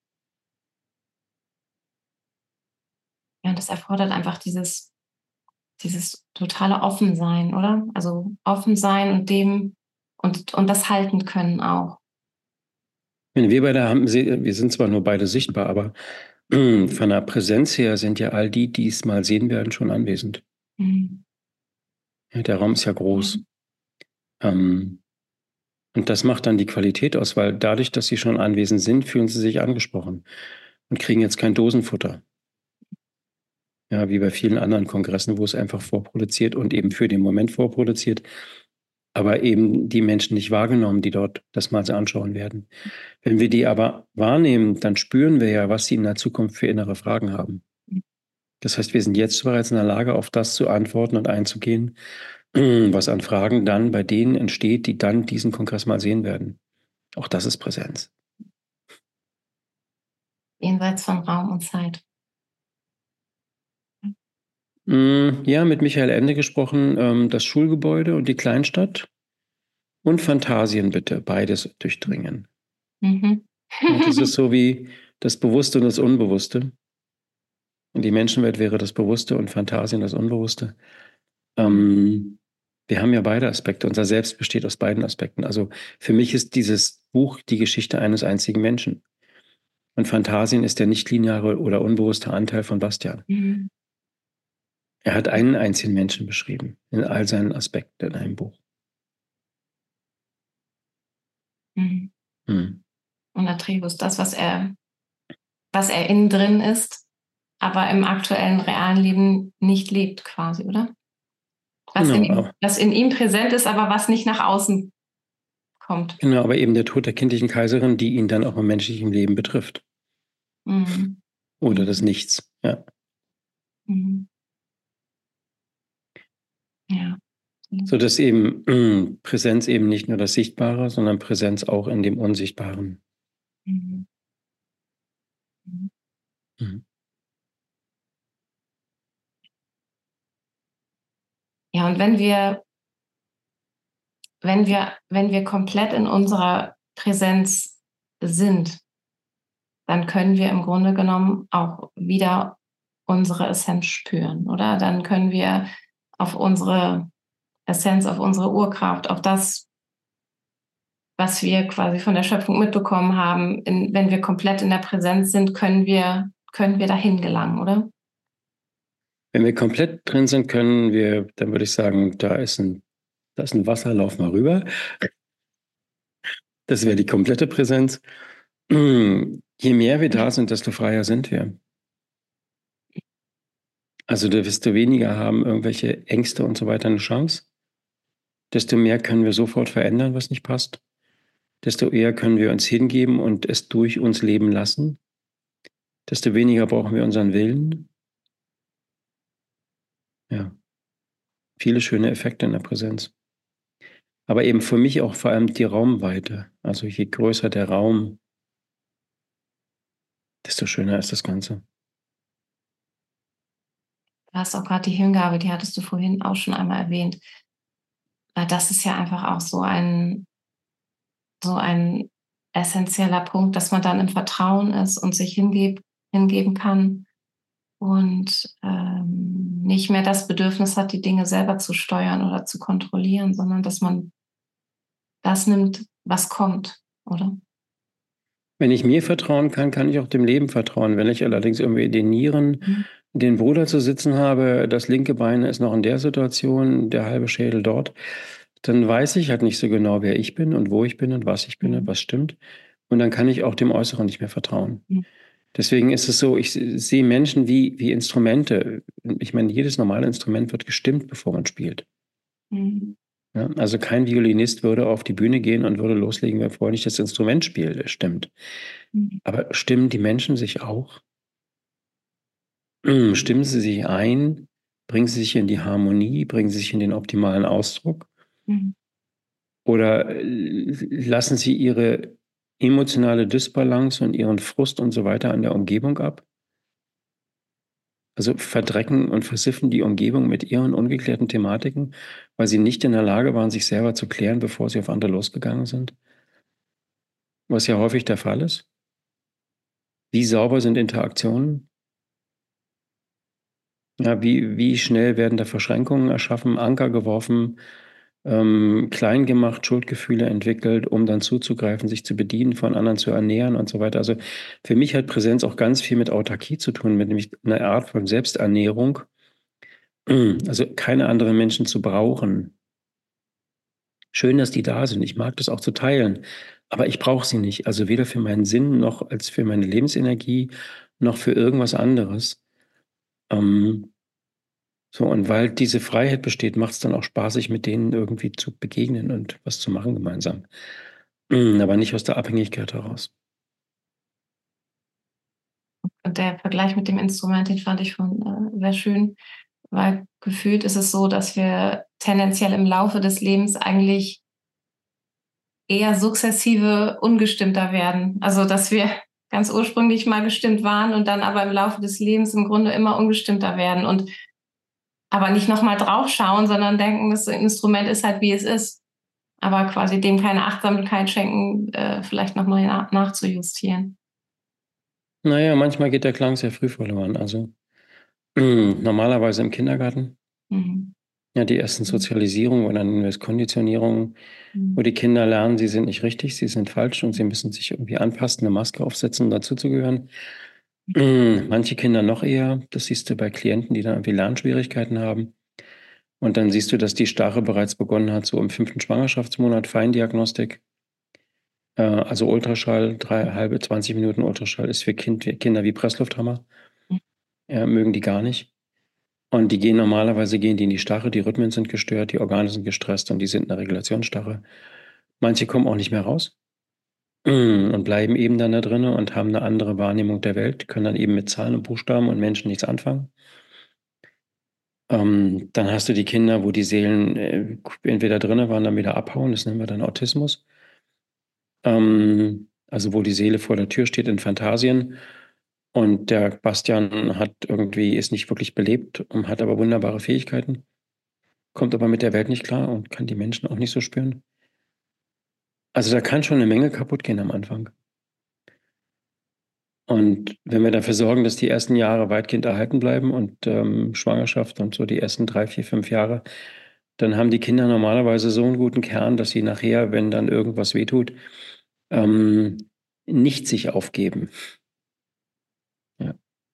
Ja, das erfordert einfach dieses totale Offensein, oder? Also offen sein und dem und das halten können auch. Wir beide wir sind zwar nur beide sichtbar, aber von der Präsenz her sind ja all die, die es mal sehen werden, schon anwesend. Mhm. Ja, der Raum ist ja groß. Und das macht dann die Qualität aus, weil dadurch, dass sie schon anwesend sind, fühlen sie sich angesprochen und kriegen jetzt kein Dosenfutter. Ja, wie bei vielen anderen Kongressen, wo es einfach vorproduziert und eben für den Moment vorproduziert, aber eben die Menschen nicht wahrgenommen, die dort das mal anschauen werden. Wenn wir die aber wahrnehmen, dann spüren wir ja, was sie in der Zukunft für innere Fragen haben. Das heißt, wir sind jetzt bereits in der Lage, auf das zu antworten und einzugehen, was an Fragen dann bei denen entsteht, die dann diesen Kongress mal sehen werden. Auch das ist Präsenz. Jenseits von Raum und Zeit. Ja, mit Michael Ende gesprochen, das Schulgebäude und die Kleinstadt und Phantasien bitte, beides durchdringen. Und das ist so wie das Bewusste und das Unbewusste. Die Menschenwelt wäre das Bewusste und Phantasien das Unbewusste. Wir haben ja beide Aspekte. Unser Selbst besteht aus beiden Aspekten. Also für mich ist dieses Buch die Geschichte eines einzigen Menschen. Und Phantasien ist der nicht-lineare oder unbewusste Anteil von Bastian. Mhm. Er hat einen einzigen Menschen beschrieben, in all seinen Aspekten in einem Buch. Mhm. Hm. Und Atreus, das, was er innen drin ist, aber im aktuellen realen Leben nicht lebt, quasi, oder? Genau, Was in ihm präsent ist, aber was nicht nach außen kommt. genau, aber eben der Tod der kindlichen Kaiserin, die ihn dann auch im menschlichen Leben betrifft. Mhm. Oder Mhm. das Nichts, ja. Mhm. Ja. So dass eben Präsenz eben nicht nur das Sichtbare, sondern Präsenz auch in dem Unsichtbaren. Mhm. Mhm. Mhm. Ja, und wenn wir komplett in unserer Präsenz sind, dann können wir im Grunde genommen auch wieder unsere Essenz spüren, oder? Dann können wir auf unsere Essenz, auf unsere Urkraft, auf das, was wir quasi von der Schöpfung mitbekommen haben, wenn wir komplett in der Präsenz sind, können wir dahin gelangen, oder? Wenn wir komplett drin sind, können wir, dann würde ich sagen, da ist ein Wasser, lauf mal rüber. Das wäre die komplette Präsenz. Je mehr wir da sind, desto freier sind wir. Also desto weniger haben irgendwelche Ängste und so weiter eine Chance. Desto mehr können wir sofort verändern, was nicht passt. Desto eher können wir uns hingeben und es durch uns leben lassen. Desto weniger brauchen wir unseren Willen. Ja, viele schöne Effekte in der Präsenz. Aber eben für mich auch vor allem die Raumweite. Also je größer der Raum, desto schöner ist das Ganze. Du hast auch gerade die Hingabe, die hattest du vorhin auch schon einmal erwähnt. Das ist ja einfach auch so ein essentieller Punkt, dass man dann im Vertrauen ist und sich hingeben kann und nicht mehr das Bedürfnis hat, die Dinge selber zu steuern oder zu kontrollieren, sondern dass man das nimmt, was kommt, oder? Wenn ich mir vertrauen kann, kann ich auch dem Leben vertrauen. Wenn ich allerdings irgendwie den Nieren, Mhm. den Bruder zu sitzen habe, das linke Bein ist noch in der Situation, der halbe Schädel dort, dann weiß ich halt nicht so genau, wer ich bin und wo ich bin und was ich bin und was stimmt. Und dann kann ich auch dem Äußeren nicht mehr vertrauen. Mhm. Deswegen ist es so, ich sehe Menschen wie Instrumente. Ich meine, jedes normale Instrument wird gestimmt, bevor man spielt. Mhm. Ja, also kein Violinist würde auf die Bühne gehen und würde loslegen, bevor nicht das Instrument spielt, stimmt. Mhm. Aber stimmen die Menschen sich auch? Stimmen sie sich ein? Bringen sie sich in die Harmonie? Bringen sie sich in den optimalen Ausdruck? Mhm. Oder lassen sie ihre emotionale Dysbalance und ihren Frust und so weiter an der Umgebung ab? Also verdrecken und versiffen die Umgebung mit ihren ungeklärten Thematiken, weil sie nicht in der Lage waren, sich selber zu klären, bevor sie auf andere losgegangen sind? Was ja häufig der Fall ist. Wie sauber sind Interaktionen? Ja, wie schnell werden da Verschränkungen erschaffen, Anker geworfen, klein gemacht, Schuldgefühle entwickelt, um dann zuzugreifen, sich zu bedienen, von anderen zu ernähren und so weiter. Also für mich hat Präsenz auch ganz viel mit Autarkie zu tun, mit nämlich einer Art von Selbsternährung. Also keine anderen Menschen zu brauchen. Schön, dass die da sind. Ich mag das auch zu teilen, aber ich brauche sie nicht. Also weder für meinen Sinn noch als für meine Lebensenergie noch für irgendwas anderes. So, und weil diese Freiheit besteht, macht es dann auch spaßig, mit denen irgendwie zu begegnen und was zu machen gemeinsam. Aber nicht aus der Abhängigkeit heraus. Und der Vergleich mit dem Instrument, den fand ich schon sehr schön, weil gefühlt ist es so, dass wir tendenziell im Laufe des Lebens eigentlich eher sukzessive ungestimmter werden. Also dass wir ganz ursprünglich mal gestimmt waren und dann aber im Laufe des Lebens im Grunde immer ungestimmter werden und aber nicht nochmal draufschauen, sondern denken, das Instrument ist halt wie es ist. Aber quasi dem keine Achtsamkeit schenken, vielleicht nochmal nachzujustieren. Naja, manchmal geht der Klang sehr früh verloren. Also Normalerweise im Kindergarten. Mhm. Ja, die ersten Sozialisierungen oder nennen wir es Konditionierungen, wo Mhm. die Kinder lernen, sie sind nicht richtig, sie sind falsch und sie müssen sich irgendwie anpassen, eine Maske aufsetzen, um dazuzugehören. Manche Kinder noch eher, das siehst du bei Klienten, die dann irgendwie Lernschwierigkeiten haben. Und dann siehst du, dass die Starre bereits begonnen hat, so im 5. Schwangerschaftsmonat, Feindiagnostik. Also Ultraschall, 20 Minuten Ultraschall ist für Kinder wie Presslufthammer. Mögen die gar nicht. Und normalerweise gehen die in die Starre, die Rhythmen sind gestört, die Organe sind gestresst und die sind in der Regulationsstarre. Manche kommen auch nicht mehr raus und bleiben eben dann da drinnen und haben eine andere Wahrnehmung der Welt, können dann eben mit Zahlen und Buchstaben und Menschen nichts anfangen. Dann hast du die Kinder, wo die Seelen entweder drinnen waren, dann wieder abhauen, das nennen wir dann Autismus. Also wo die Seele vor der Tür steht in Phantasien und der Bastian ist nicht wirklich belebt und hat aber wunderbare Fähigkeiten, kommt aber mit der Welt nicht klar und kann die Menschen auch nicht so spüren. Also da kann schon eine Menge kaputt gehen am Anfang. Und wenn wir dafür sorgen, dass die ersten Jahre weitgehend erhalten bleiben und Schwangerschaft und so die ersten 3, 4, 5 Jahre, dann haben die Kinder normalerweise so einen guten Kern, dass sie nachher, wenn dann irgendwas wehtut, ähm, nicht sich aufgeben. Ja.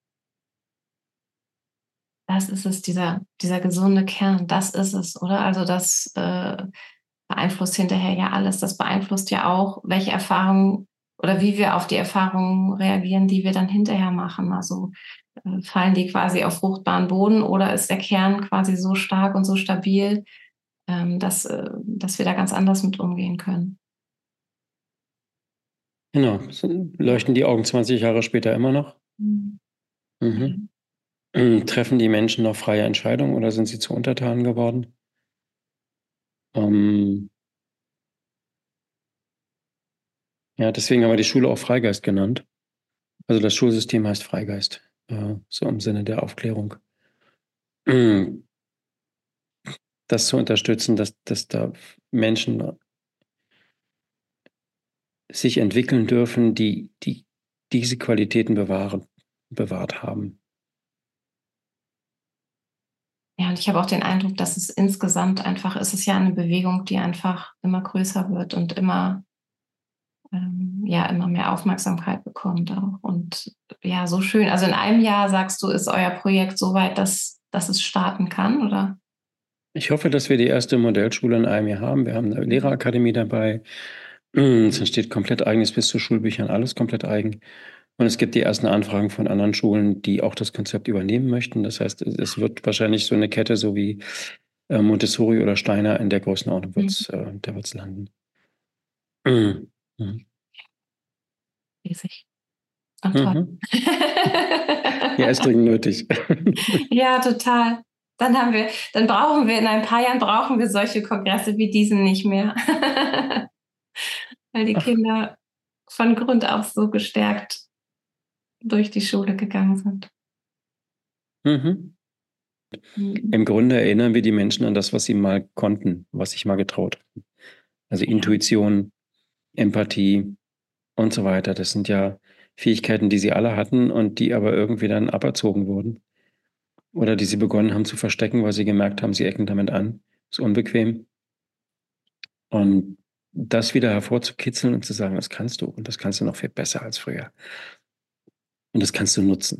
Das ist es, dieser gesunde Kern, das ist es, oder? Also das beeinflusst hinterher ja alles. Das beeinflusst ja auch, welche Erfahrungen oder wie wir auf die Erfahrungen reagieren, die wir dann hinterher machen. Also fallen die quasi auf fruchtbaren Boden oder ist der Kern quasi so stark und so stabil, dass wir da ganz anders mit umgehen können. Genau. Ja. Leuchten die Augen 20 Jahre später immer noch? Mhm. Ja. Mhm. Treffen die Menschen noch freie Entscheidungen oder sind sie zu Untertanen geworden? Ähm, ja, deswegen haben wir die Schule auch Freigeist genannt. Also das Schulsystem heißt Freigeist, so im Sinne der Aufklärung. Das zu unterstützen, dass da Menschen sich entwickeln dürfen, die diese Qualitäten bewahrt haben. Ja, und ich habe auch den Eindruck, dass es insgesamt einfach, ist es ja eine Bewegung, die einfach immer größer wird und ja, immer mehr Aufmerksamkeit bekommt auch. Und ja, so schön. Also in einem Jahr, sagst du, ist euer Projekt so weit, dass es starten kann, oder? Ich hoffe, dass wir die erste Modellschule in einem Jahr haben. Wir haben eine Lehrerakademie dabei. Es entsteht komplett eigenes bis zu Schulbüchern, alles komplett eigen. Und es gibt die ersten Anfragen von anderen Schulen, die auch das Konzept übernehmen möchten. Das heißt, es wird wahrscheinlich so eine Kette, so wie Montessori oder Steiner, in der Größenordnung Mhm. da wird's landen. Mhm. Riesig. Und toll. Mhm. Ja, ist dringend nötig. Ja, total. Dann brauchen wir in ein paar Jahren brauchen wir solche Kongresse wie diesen nicht mehr. Weil die Ach, Kinder von Grund auf so gestärkt durch die Schule gegangen sind. mhm. Mhm. Im Grunde erinnern wir die Menschen an das, was sie mal konnten, was sich mal getraut haben. Also Ja. Intuition, Empathie und so weiter. Das sind ja Fähigkeiten, die sie alle hatten und die aber irgendwie dann aberzogen wurden. Oder die sie begonnen haben zu verstecken, weil sie gemerkt haben, sie ecken damit an. Ist unbequem. Und das wieder hervorzukitzeln und zu sagen, das kannst du und das kannst du noch viel besser als früher. Und das kannst du nutzen.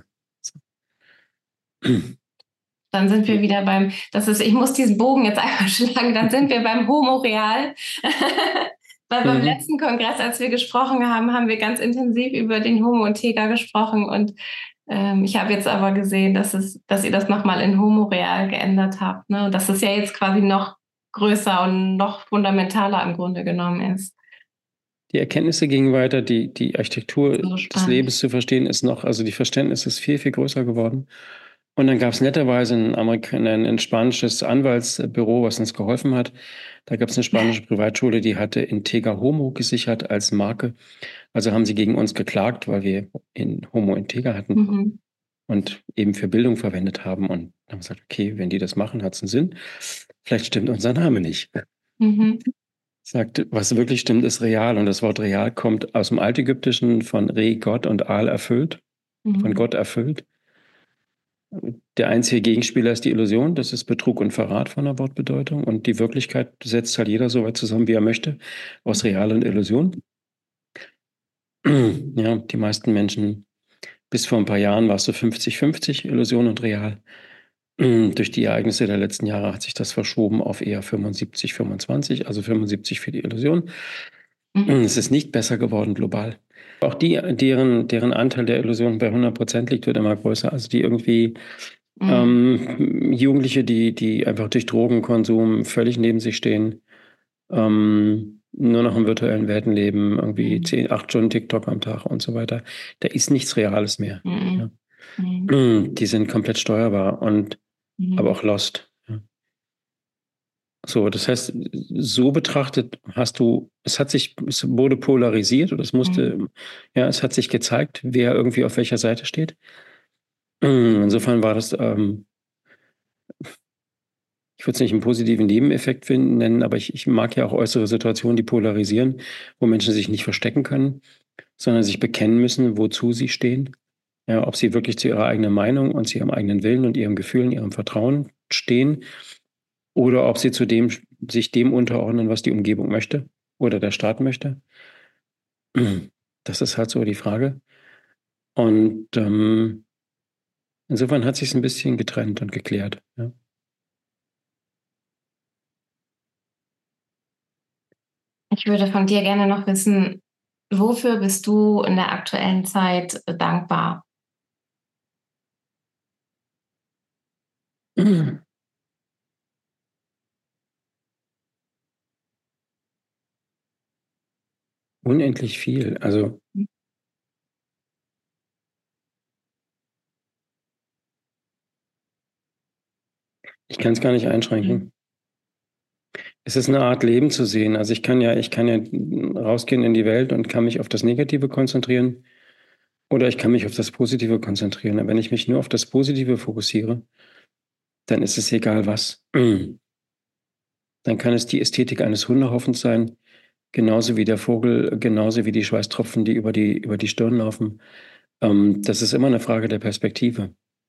Dann sind wir wieder ich muss diesen Bogen jetzt einmal schlagen, dann sind wir beim Homo Real. Weil beim Mhm. letzten Kongress, als wir gesprochen haben, haben wir ganz intensiv über den Homo Integer gesprochen. Und ich habe jetzt aber gesehen, dass ihr das nochmal in Homo Real geändert habt. Ne? Und dass es ja jetzt quasi noch größer und noch fundamentaler im Grunde genommen ist. Die Erkenntnisse gingen weiter, die Architektur So des spannend. Lebens zu verstehen ist noch, also die Verständnis ist viel, viel größer geworden. Und dann gab es netterweise ein spanisches Anwaltsbüro, was uns geholfen hat. Da gab es eine spanische Privatschule, die hatte Integer Homo gesichert als Marke. Also haben sie gegen uns geklagt, weil wir in Homo Integer hatten Mhm. und eben für Bildung verwendet haben. Und haben gesagt, okay, wenn die das machen, hat es einen Sinn. Vielleicht stimmt unser Name nicht. Mhm. Sagt, was wirklich stimmt, ist real. Und das Wort real kommt aus dem Altägyptischen von Re, Gott und Al erfüllt, von Mhm. Gott erfüllt. Der einzige Gegenspieler ist die Illusion, das ist Betrug und Verrat von der Wortbedeutung. Und die Wirklichkeit setzt halt jeder so weit zusammen, wie er möchte, aus Real und Illusion. Ja, die meisten Menschen, bis vor ein paar Jahren war es so 50-50, Illusion und Real. Durch die Ereignisse der letzten Jahre hat sich das verschoben auf eher 75-25, also 75 für die Illusion. Es ist nicht besser geworden global. Auch deren Anteil der Illusion bei 100% liegt, wird immer größer. Also die irgendwie Jugendliche, die einfach durch Drogenkonsum völlig neben sich stehen, nur noch in virtuellen Welten leben, irgendwie 8 Stunden TikTok am Tag und so weiter. Da ist nichts Reales mehr. Ja. Die sind komplett steuerbar und aber auch lost. Ja. So, das heißt, so betrachtet es wurde polarisiert oder es hat sich gezeigt, wer irgendwie auf welcher Seite steht. Insofern war das, ich würde es nicht einen positiven Nebeneffekt nennen, aber ich mag ja auch äußere Situationen, die polarisieren, wo Menschen sich nicht verstecken können, sondern sich bekennen müssen, wozu sie stehen. Ja, ob sie wirklich zu ihrer eigenen Meinung und zu ihrem eigenen Willen und ihrem Gefühl und ihrem Vertrauen stehen oder ob sie sich dem unterordnen, was die Umgebung möchte oder der Staat möchte. Das ist halt so die Frage. Und insofern hat sich es ein bisschen getrennt und geklärt. Ja. Ich würde von dir gerne noch wissen, wofür bist du in der aktuellen Zeit dankbar? Unendlich viel. Also ich kann es gar nicht einschränken. Es ist eine Art Leben zu sehen. Also ich kann ja rausgehen in die Welt und kann mich auf das Negative konzentrieren oder ich kann mich auf das Positive konzentrieren. Aber wenn ich mich nur auf das Positive fokussiere, dann ist es egal was. Dann kann es die Ästhetik eines Hundehoffens sein, genauso wie der Vogel, genauso wie die Schweißtropfen, die über die Stirn laufen. Das ist immer eine Frage der Perspektive.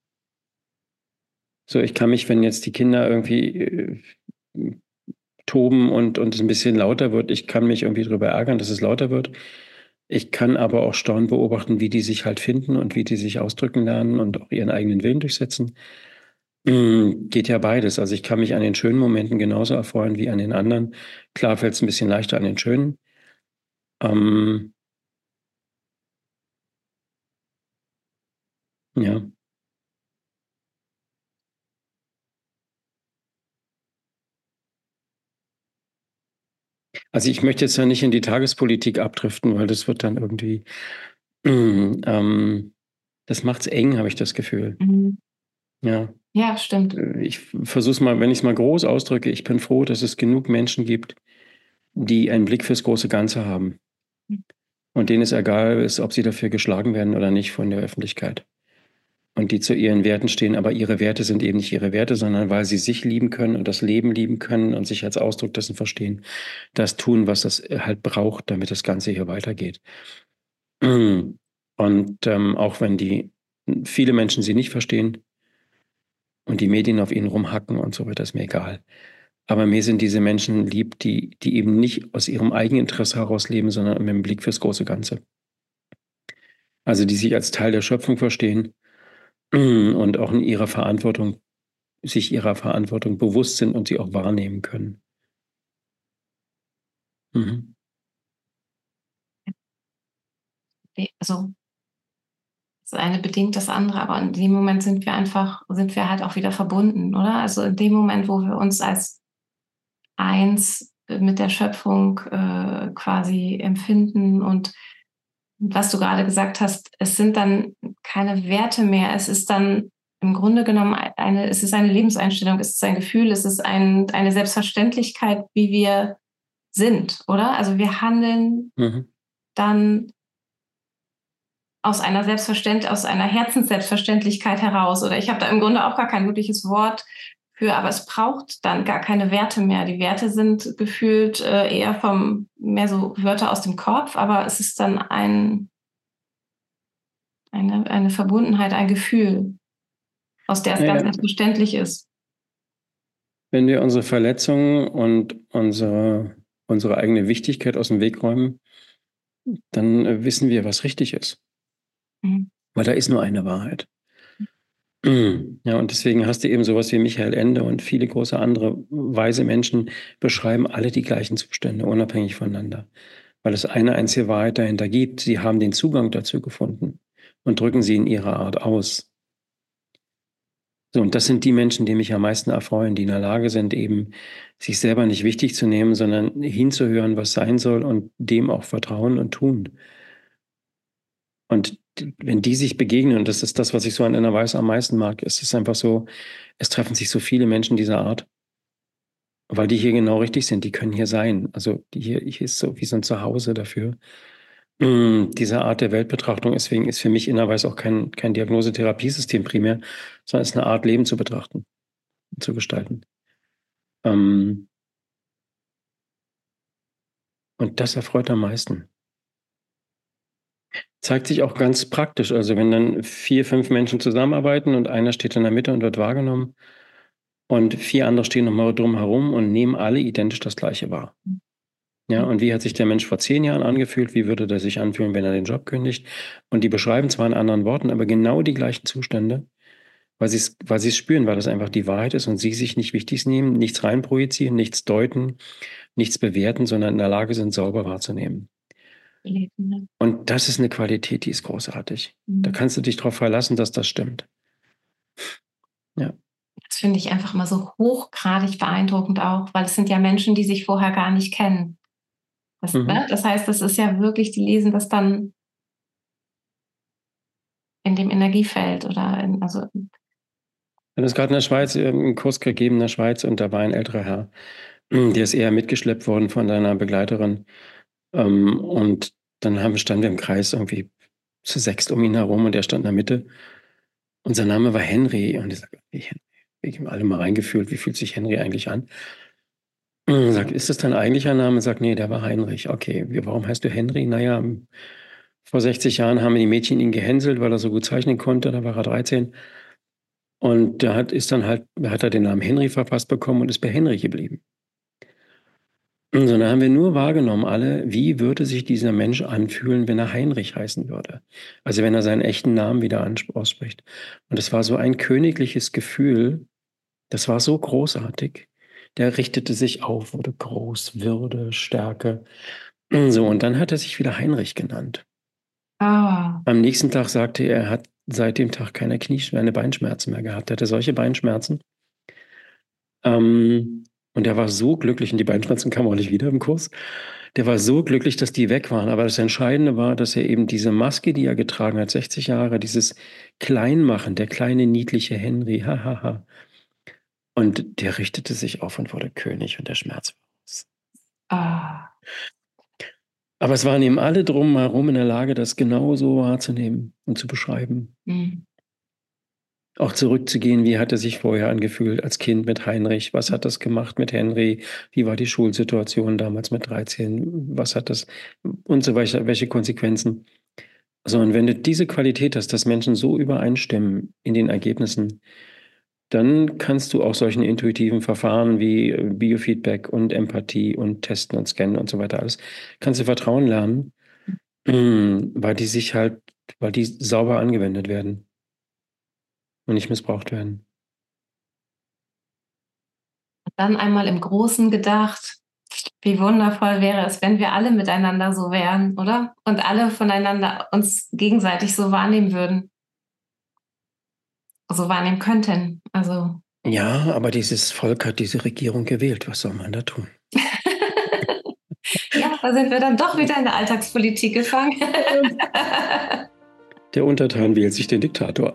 So, ich kann mich, wenn jetzt die Kinder irgendwie toben und es ein bisschen lauter wird, ich kann mich irgendwie darüber ärgern, dass es lauter wird. Ich kann aber auch staunend beobachten, wie die sich halt finden und wie die sich ausdrücken lernen und auch ihren eigenen Willen durchsetzen. Geht ja beides. Also ich kann mich an den schönen Momenten genauso erfreuen wie an den anderen. Klar fällt es ein bisschen leichter an den schönen. Ja. Also ich möchte jetzt ja nicht in die Tagespolitik abdriften, weil das wird dann irgendwie, das macht's eng, habe ich das Gefühl. Ja. Ja, stimmt. Ich versuche es mal, wenn ich es mal groß ausdrücke, ich bin froh, dass es genug Menschen gibt, die einen Blick fürs große Ganze haben. Und denen es egal ist, ob sie dafür geschlagen werden oder nicht von der Öffentlichkeit. Und die zu ihren Werten stehen, aber ihre Werte sind eben nicht ihre Werte, sondern weil sie sich lieben können und das Leben lieben können und sich als Ausdruck dessen verstehen, das tun, was das halt braucht, damit das Ganze hier weitergeht. Und auch wenn viele Menschen sie nicht verstehen und die Medien auf ihnen rumhacken und so weiter, ist mir egal. Aber mir sind diese Menschen lieb, die eben nicht aus ihrem Eigeninteresse heraus leben, sondern mit dem Blick fürs große Ganze. Also die sich als Teil der Schöpfung verstehen und auch sich ihrer Verantwortung bewusst sind und sie auch wahrnehmen können. Mhm. Also das eine bedingt das andere, aber in dem Moment sind wir halt auch wieder verbunden, oder? Also in dem Moment, wo wir uns als eins mit der Schöpfung quasi empfinden und was du gerade gesagt hast, es sind dann keine Werte mehr, es ist dann im Grunde genommen es ist eine Lebenseinstellung, es ist ein Gefühl, es ist eine Selbstverständlichkeit, wie wir sind, oder? Also wir handeln dann aus einer Herzensselbstverständlichkeit heraus. Oder ich habe da im Grunde auch gar kein wirkliches Wort für, aber es braucht dann gar keine Werte mehr. Die Werte sind gefühlt eher mehr so Wörter aus dem Kopf, aber es ist dann eine Verbundenheit, ein Gefühl. aus der es ganz selbstverständlich ist. Wenn wir unsere Verletzungen und unsere eigene Wichtigkeit aus dem Weg räumen, dann wissen wir, was richtig ist. Weil da ist nur eine Wahrheit. Ja, und deswegen hast du eben sowas wie Michael Ende und viele große andere weise Menschen beschreiben alle die gleichen Zustände, unabhängig voneinander. Weil es eine einzige Wahrheit dahinter gibt. Sie haben den Zugang dazu gefunden und drücken sie in ihrer Art aus. So, und das sind die Menschen, die mich am meisten erfreuen, die in der Lage sind, eben sich selber nicht wichtig zu nehmen, sondern hinzuhören, was sein soll und dem auch vertrauen und tun. Und wenn die sich begegnen, und das ist das, was ich so an Inner Weiß am meisten mag, es ist einfach so, es treffen sich so viele Menschen dieser Art, weil die hier genau richtig sind, die können hier sein. Also hier ist so wie so ein Zuhause dafür. Diese Art der Weltbetrachtung, deswegen ist für mich Inner Weiß auch kein Diagnosetherapiesystem primär, sondern es ist eine Art, Leben zu betrachten, zu gestalten. Und das erfreut am meisten. Zeigt sich auch ganz praktisch. Also wenn dann 4, 5 Menschen zusammenarbeiten und einer steht in der Mitte und wird wahrgenommen und 4 andere stehen nochmal drumherum und nehmen alle identisch das Gleiche wahr. Ja, und wie hat sich der Mensch vor 10 Jahren angefühlt? Wie würde der sich anfühlen, wenn er den Job kündigt? Und die beschreiben zwar in anderen Worten, aber genau die gleichen Zustände, weil sie es spüren, weil das einfach die Wahrheit ist und sie sich nicht wichtig nehmen, nichts reinprojizieren, nichts deuten, nichts bewerten, sondern in der Lage sind, sauber wahrzunehmen. Und das ist eine Qualität, die ist großartig. Da kannst du dich darauf verlassen, dass das stimmt. Ja. Das finde ich einfach mal so hochgradig beeindruckend auch, weil es sind ja Menschen, die sich vorher gar nicht kennen. Das heißt, das ist ja wirklich, die lesen das dann in dem Energiefeld oder also. Ich habe gerade in der Schweiz einen Kurs gegeben in der Schweiz und da war ein älterer Herr, der ist eher mitgeschleppt worden von seiner Begleiterin. Und dann standen wir im Kreis irgendwie zu 6 um ihn herum und er stand in der Mitte. Und sein Name war Henry. Und ich sage, ich habe alle mal reingefühlt, wie fühlt sich Henry eigentlich an? Und sagt, ist das dein eigentlicher Name? Sagt, nee, der war Heinrich. Okay, warum heißt du Henry? Naja, vor 60 Jahren haben die Mädchen ihn gehänselt, weil er so gut zeichnen konnte. Da war er 13. Und da hat er den Namen Henry verpasst bekommen und ist bei Henry geblieben. Und dann haben wir nur wahrgenommen alle, wie würde sich dieser Mensch anfühlen, wenn er Heinrich heißen würde. Also wenn er seinen echten Namen wieder ausspricht. Und es war so ein königliches Gefühl, das war so großartig. Der richtete sich auf, wurde groß, Würde, Stärke. So, und dann hat er sich wieder Heinrich genannt. Ah. Am nächsten Tag sagte er, er hat seit dem Tag keine Beinschmerzen mehr gehabt. Er hatte solche Beinschmerzen. Und er war so glücklich, und die Beinschmerzen kamen auch nicht wieder im Kurs. Der war so glücklich, dass die weg waren. Aber das Entscheidende war, dass er eben diese Maske, die er getragen hat, 60 Jahre, dieses Kleinmachen, der kleine, niedliche Henry, hahaha. Und der richtete sich auf und wurde König und der Schmerz war aus. Ah. Aber es waren eben alle drumherum in der Lage, das genau so wahrzunehmen und zu beschreiben. Auch zurückzugehen, wie hat er sich vorher angefühlt als Kind mit Heinrich? Was hat das gemacht mit Henry? Wie war die Schulsituation damals mit 13? Was hat das und so weiter, welche Konsequenzen? So, und wenn du diese Qualität hast, dass Menschen so übereinstimmen in den Ergebnissen, dann kannst du auch solchen intuitiven Verfahren wie Biofeedback und Empathie und Testen und Scannen und so weiter alles, kannst du Vertrauen lernen, weil die sauber angewendet werden und nicht missbraucht werden. Dann einmal im Großen gedacht, wie wundervoll wäre es, wenn wir alle miteinander so wären, oder? Und alle voneinander uns gegenseitig so wahrnehmen würden. So wahrnehmen könnten. Also. Ja, aber dieses Volk hat diese Regierung gewählt. Was soll man da tun? Ja, da sind wir dann doch wieder in der Alltagspolitik gefangen. Der Untertan wählt sich den Diktator.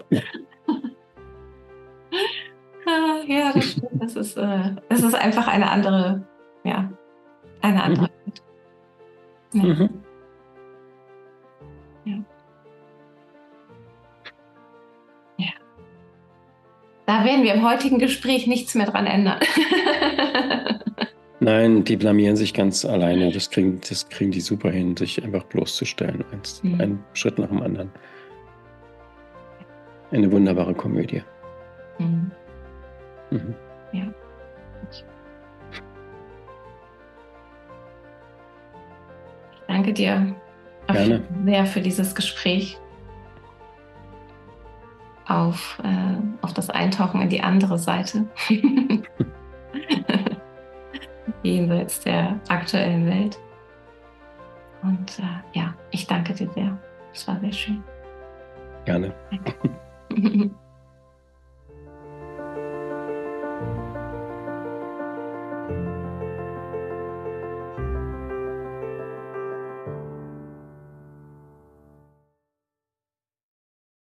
Ja, das stimmt. Es ist einfach eine andere, ja, eine andere Welt. Ja. Ja. Ja. Da werden wir im heutigen Gespräch nichts mehr dran ändern. Nein, die blamieren sich ganz alleine. Das kriegen die super hin, sich einfach bloßzustellen. Einen Schritt nach dem anderen. Eine wunderbare Komödie. Mhm. Mhm. Ja. Ich danke dir Gerne. sehr für dieses Gespräch, auf das Eintauchen in die andere Seite, jenseits der aktuellen Welt. Und ja, ich danke dir sehr. Es war sehr schön. Gerne. Danke.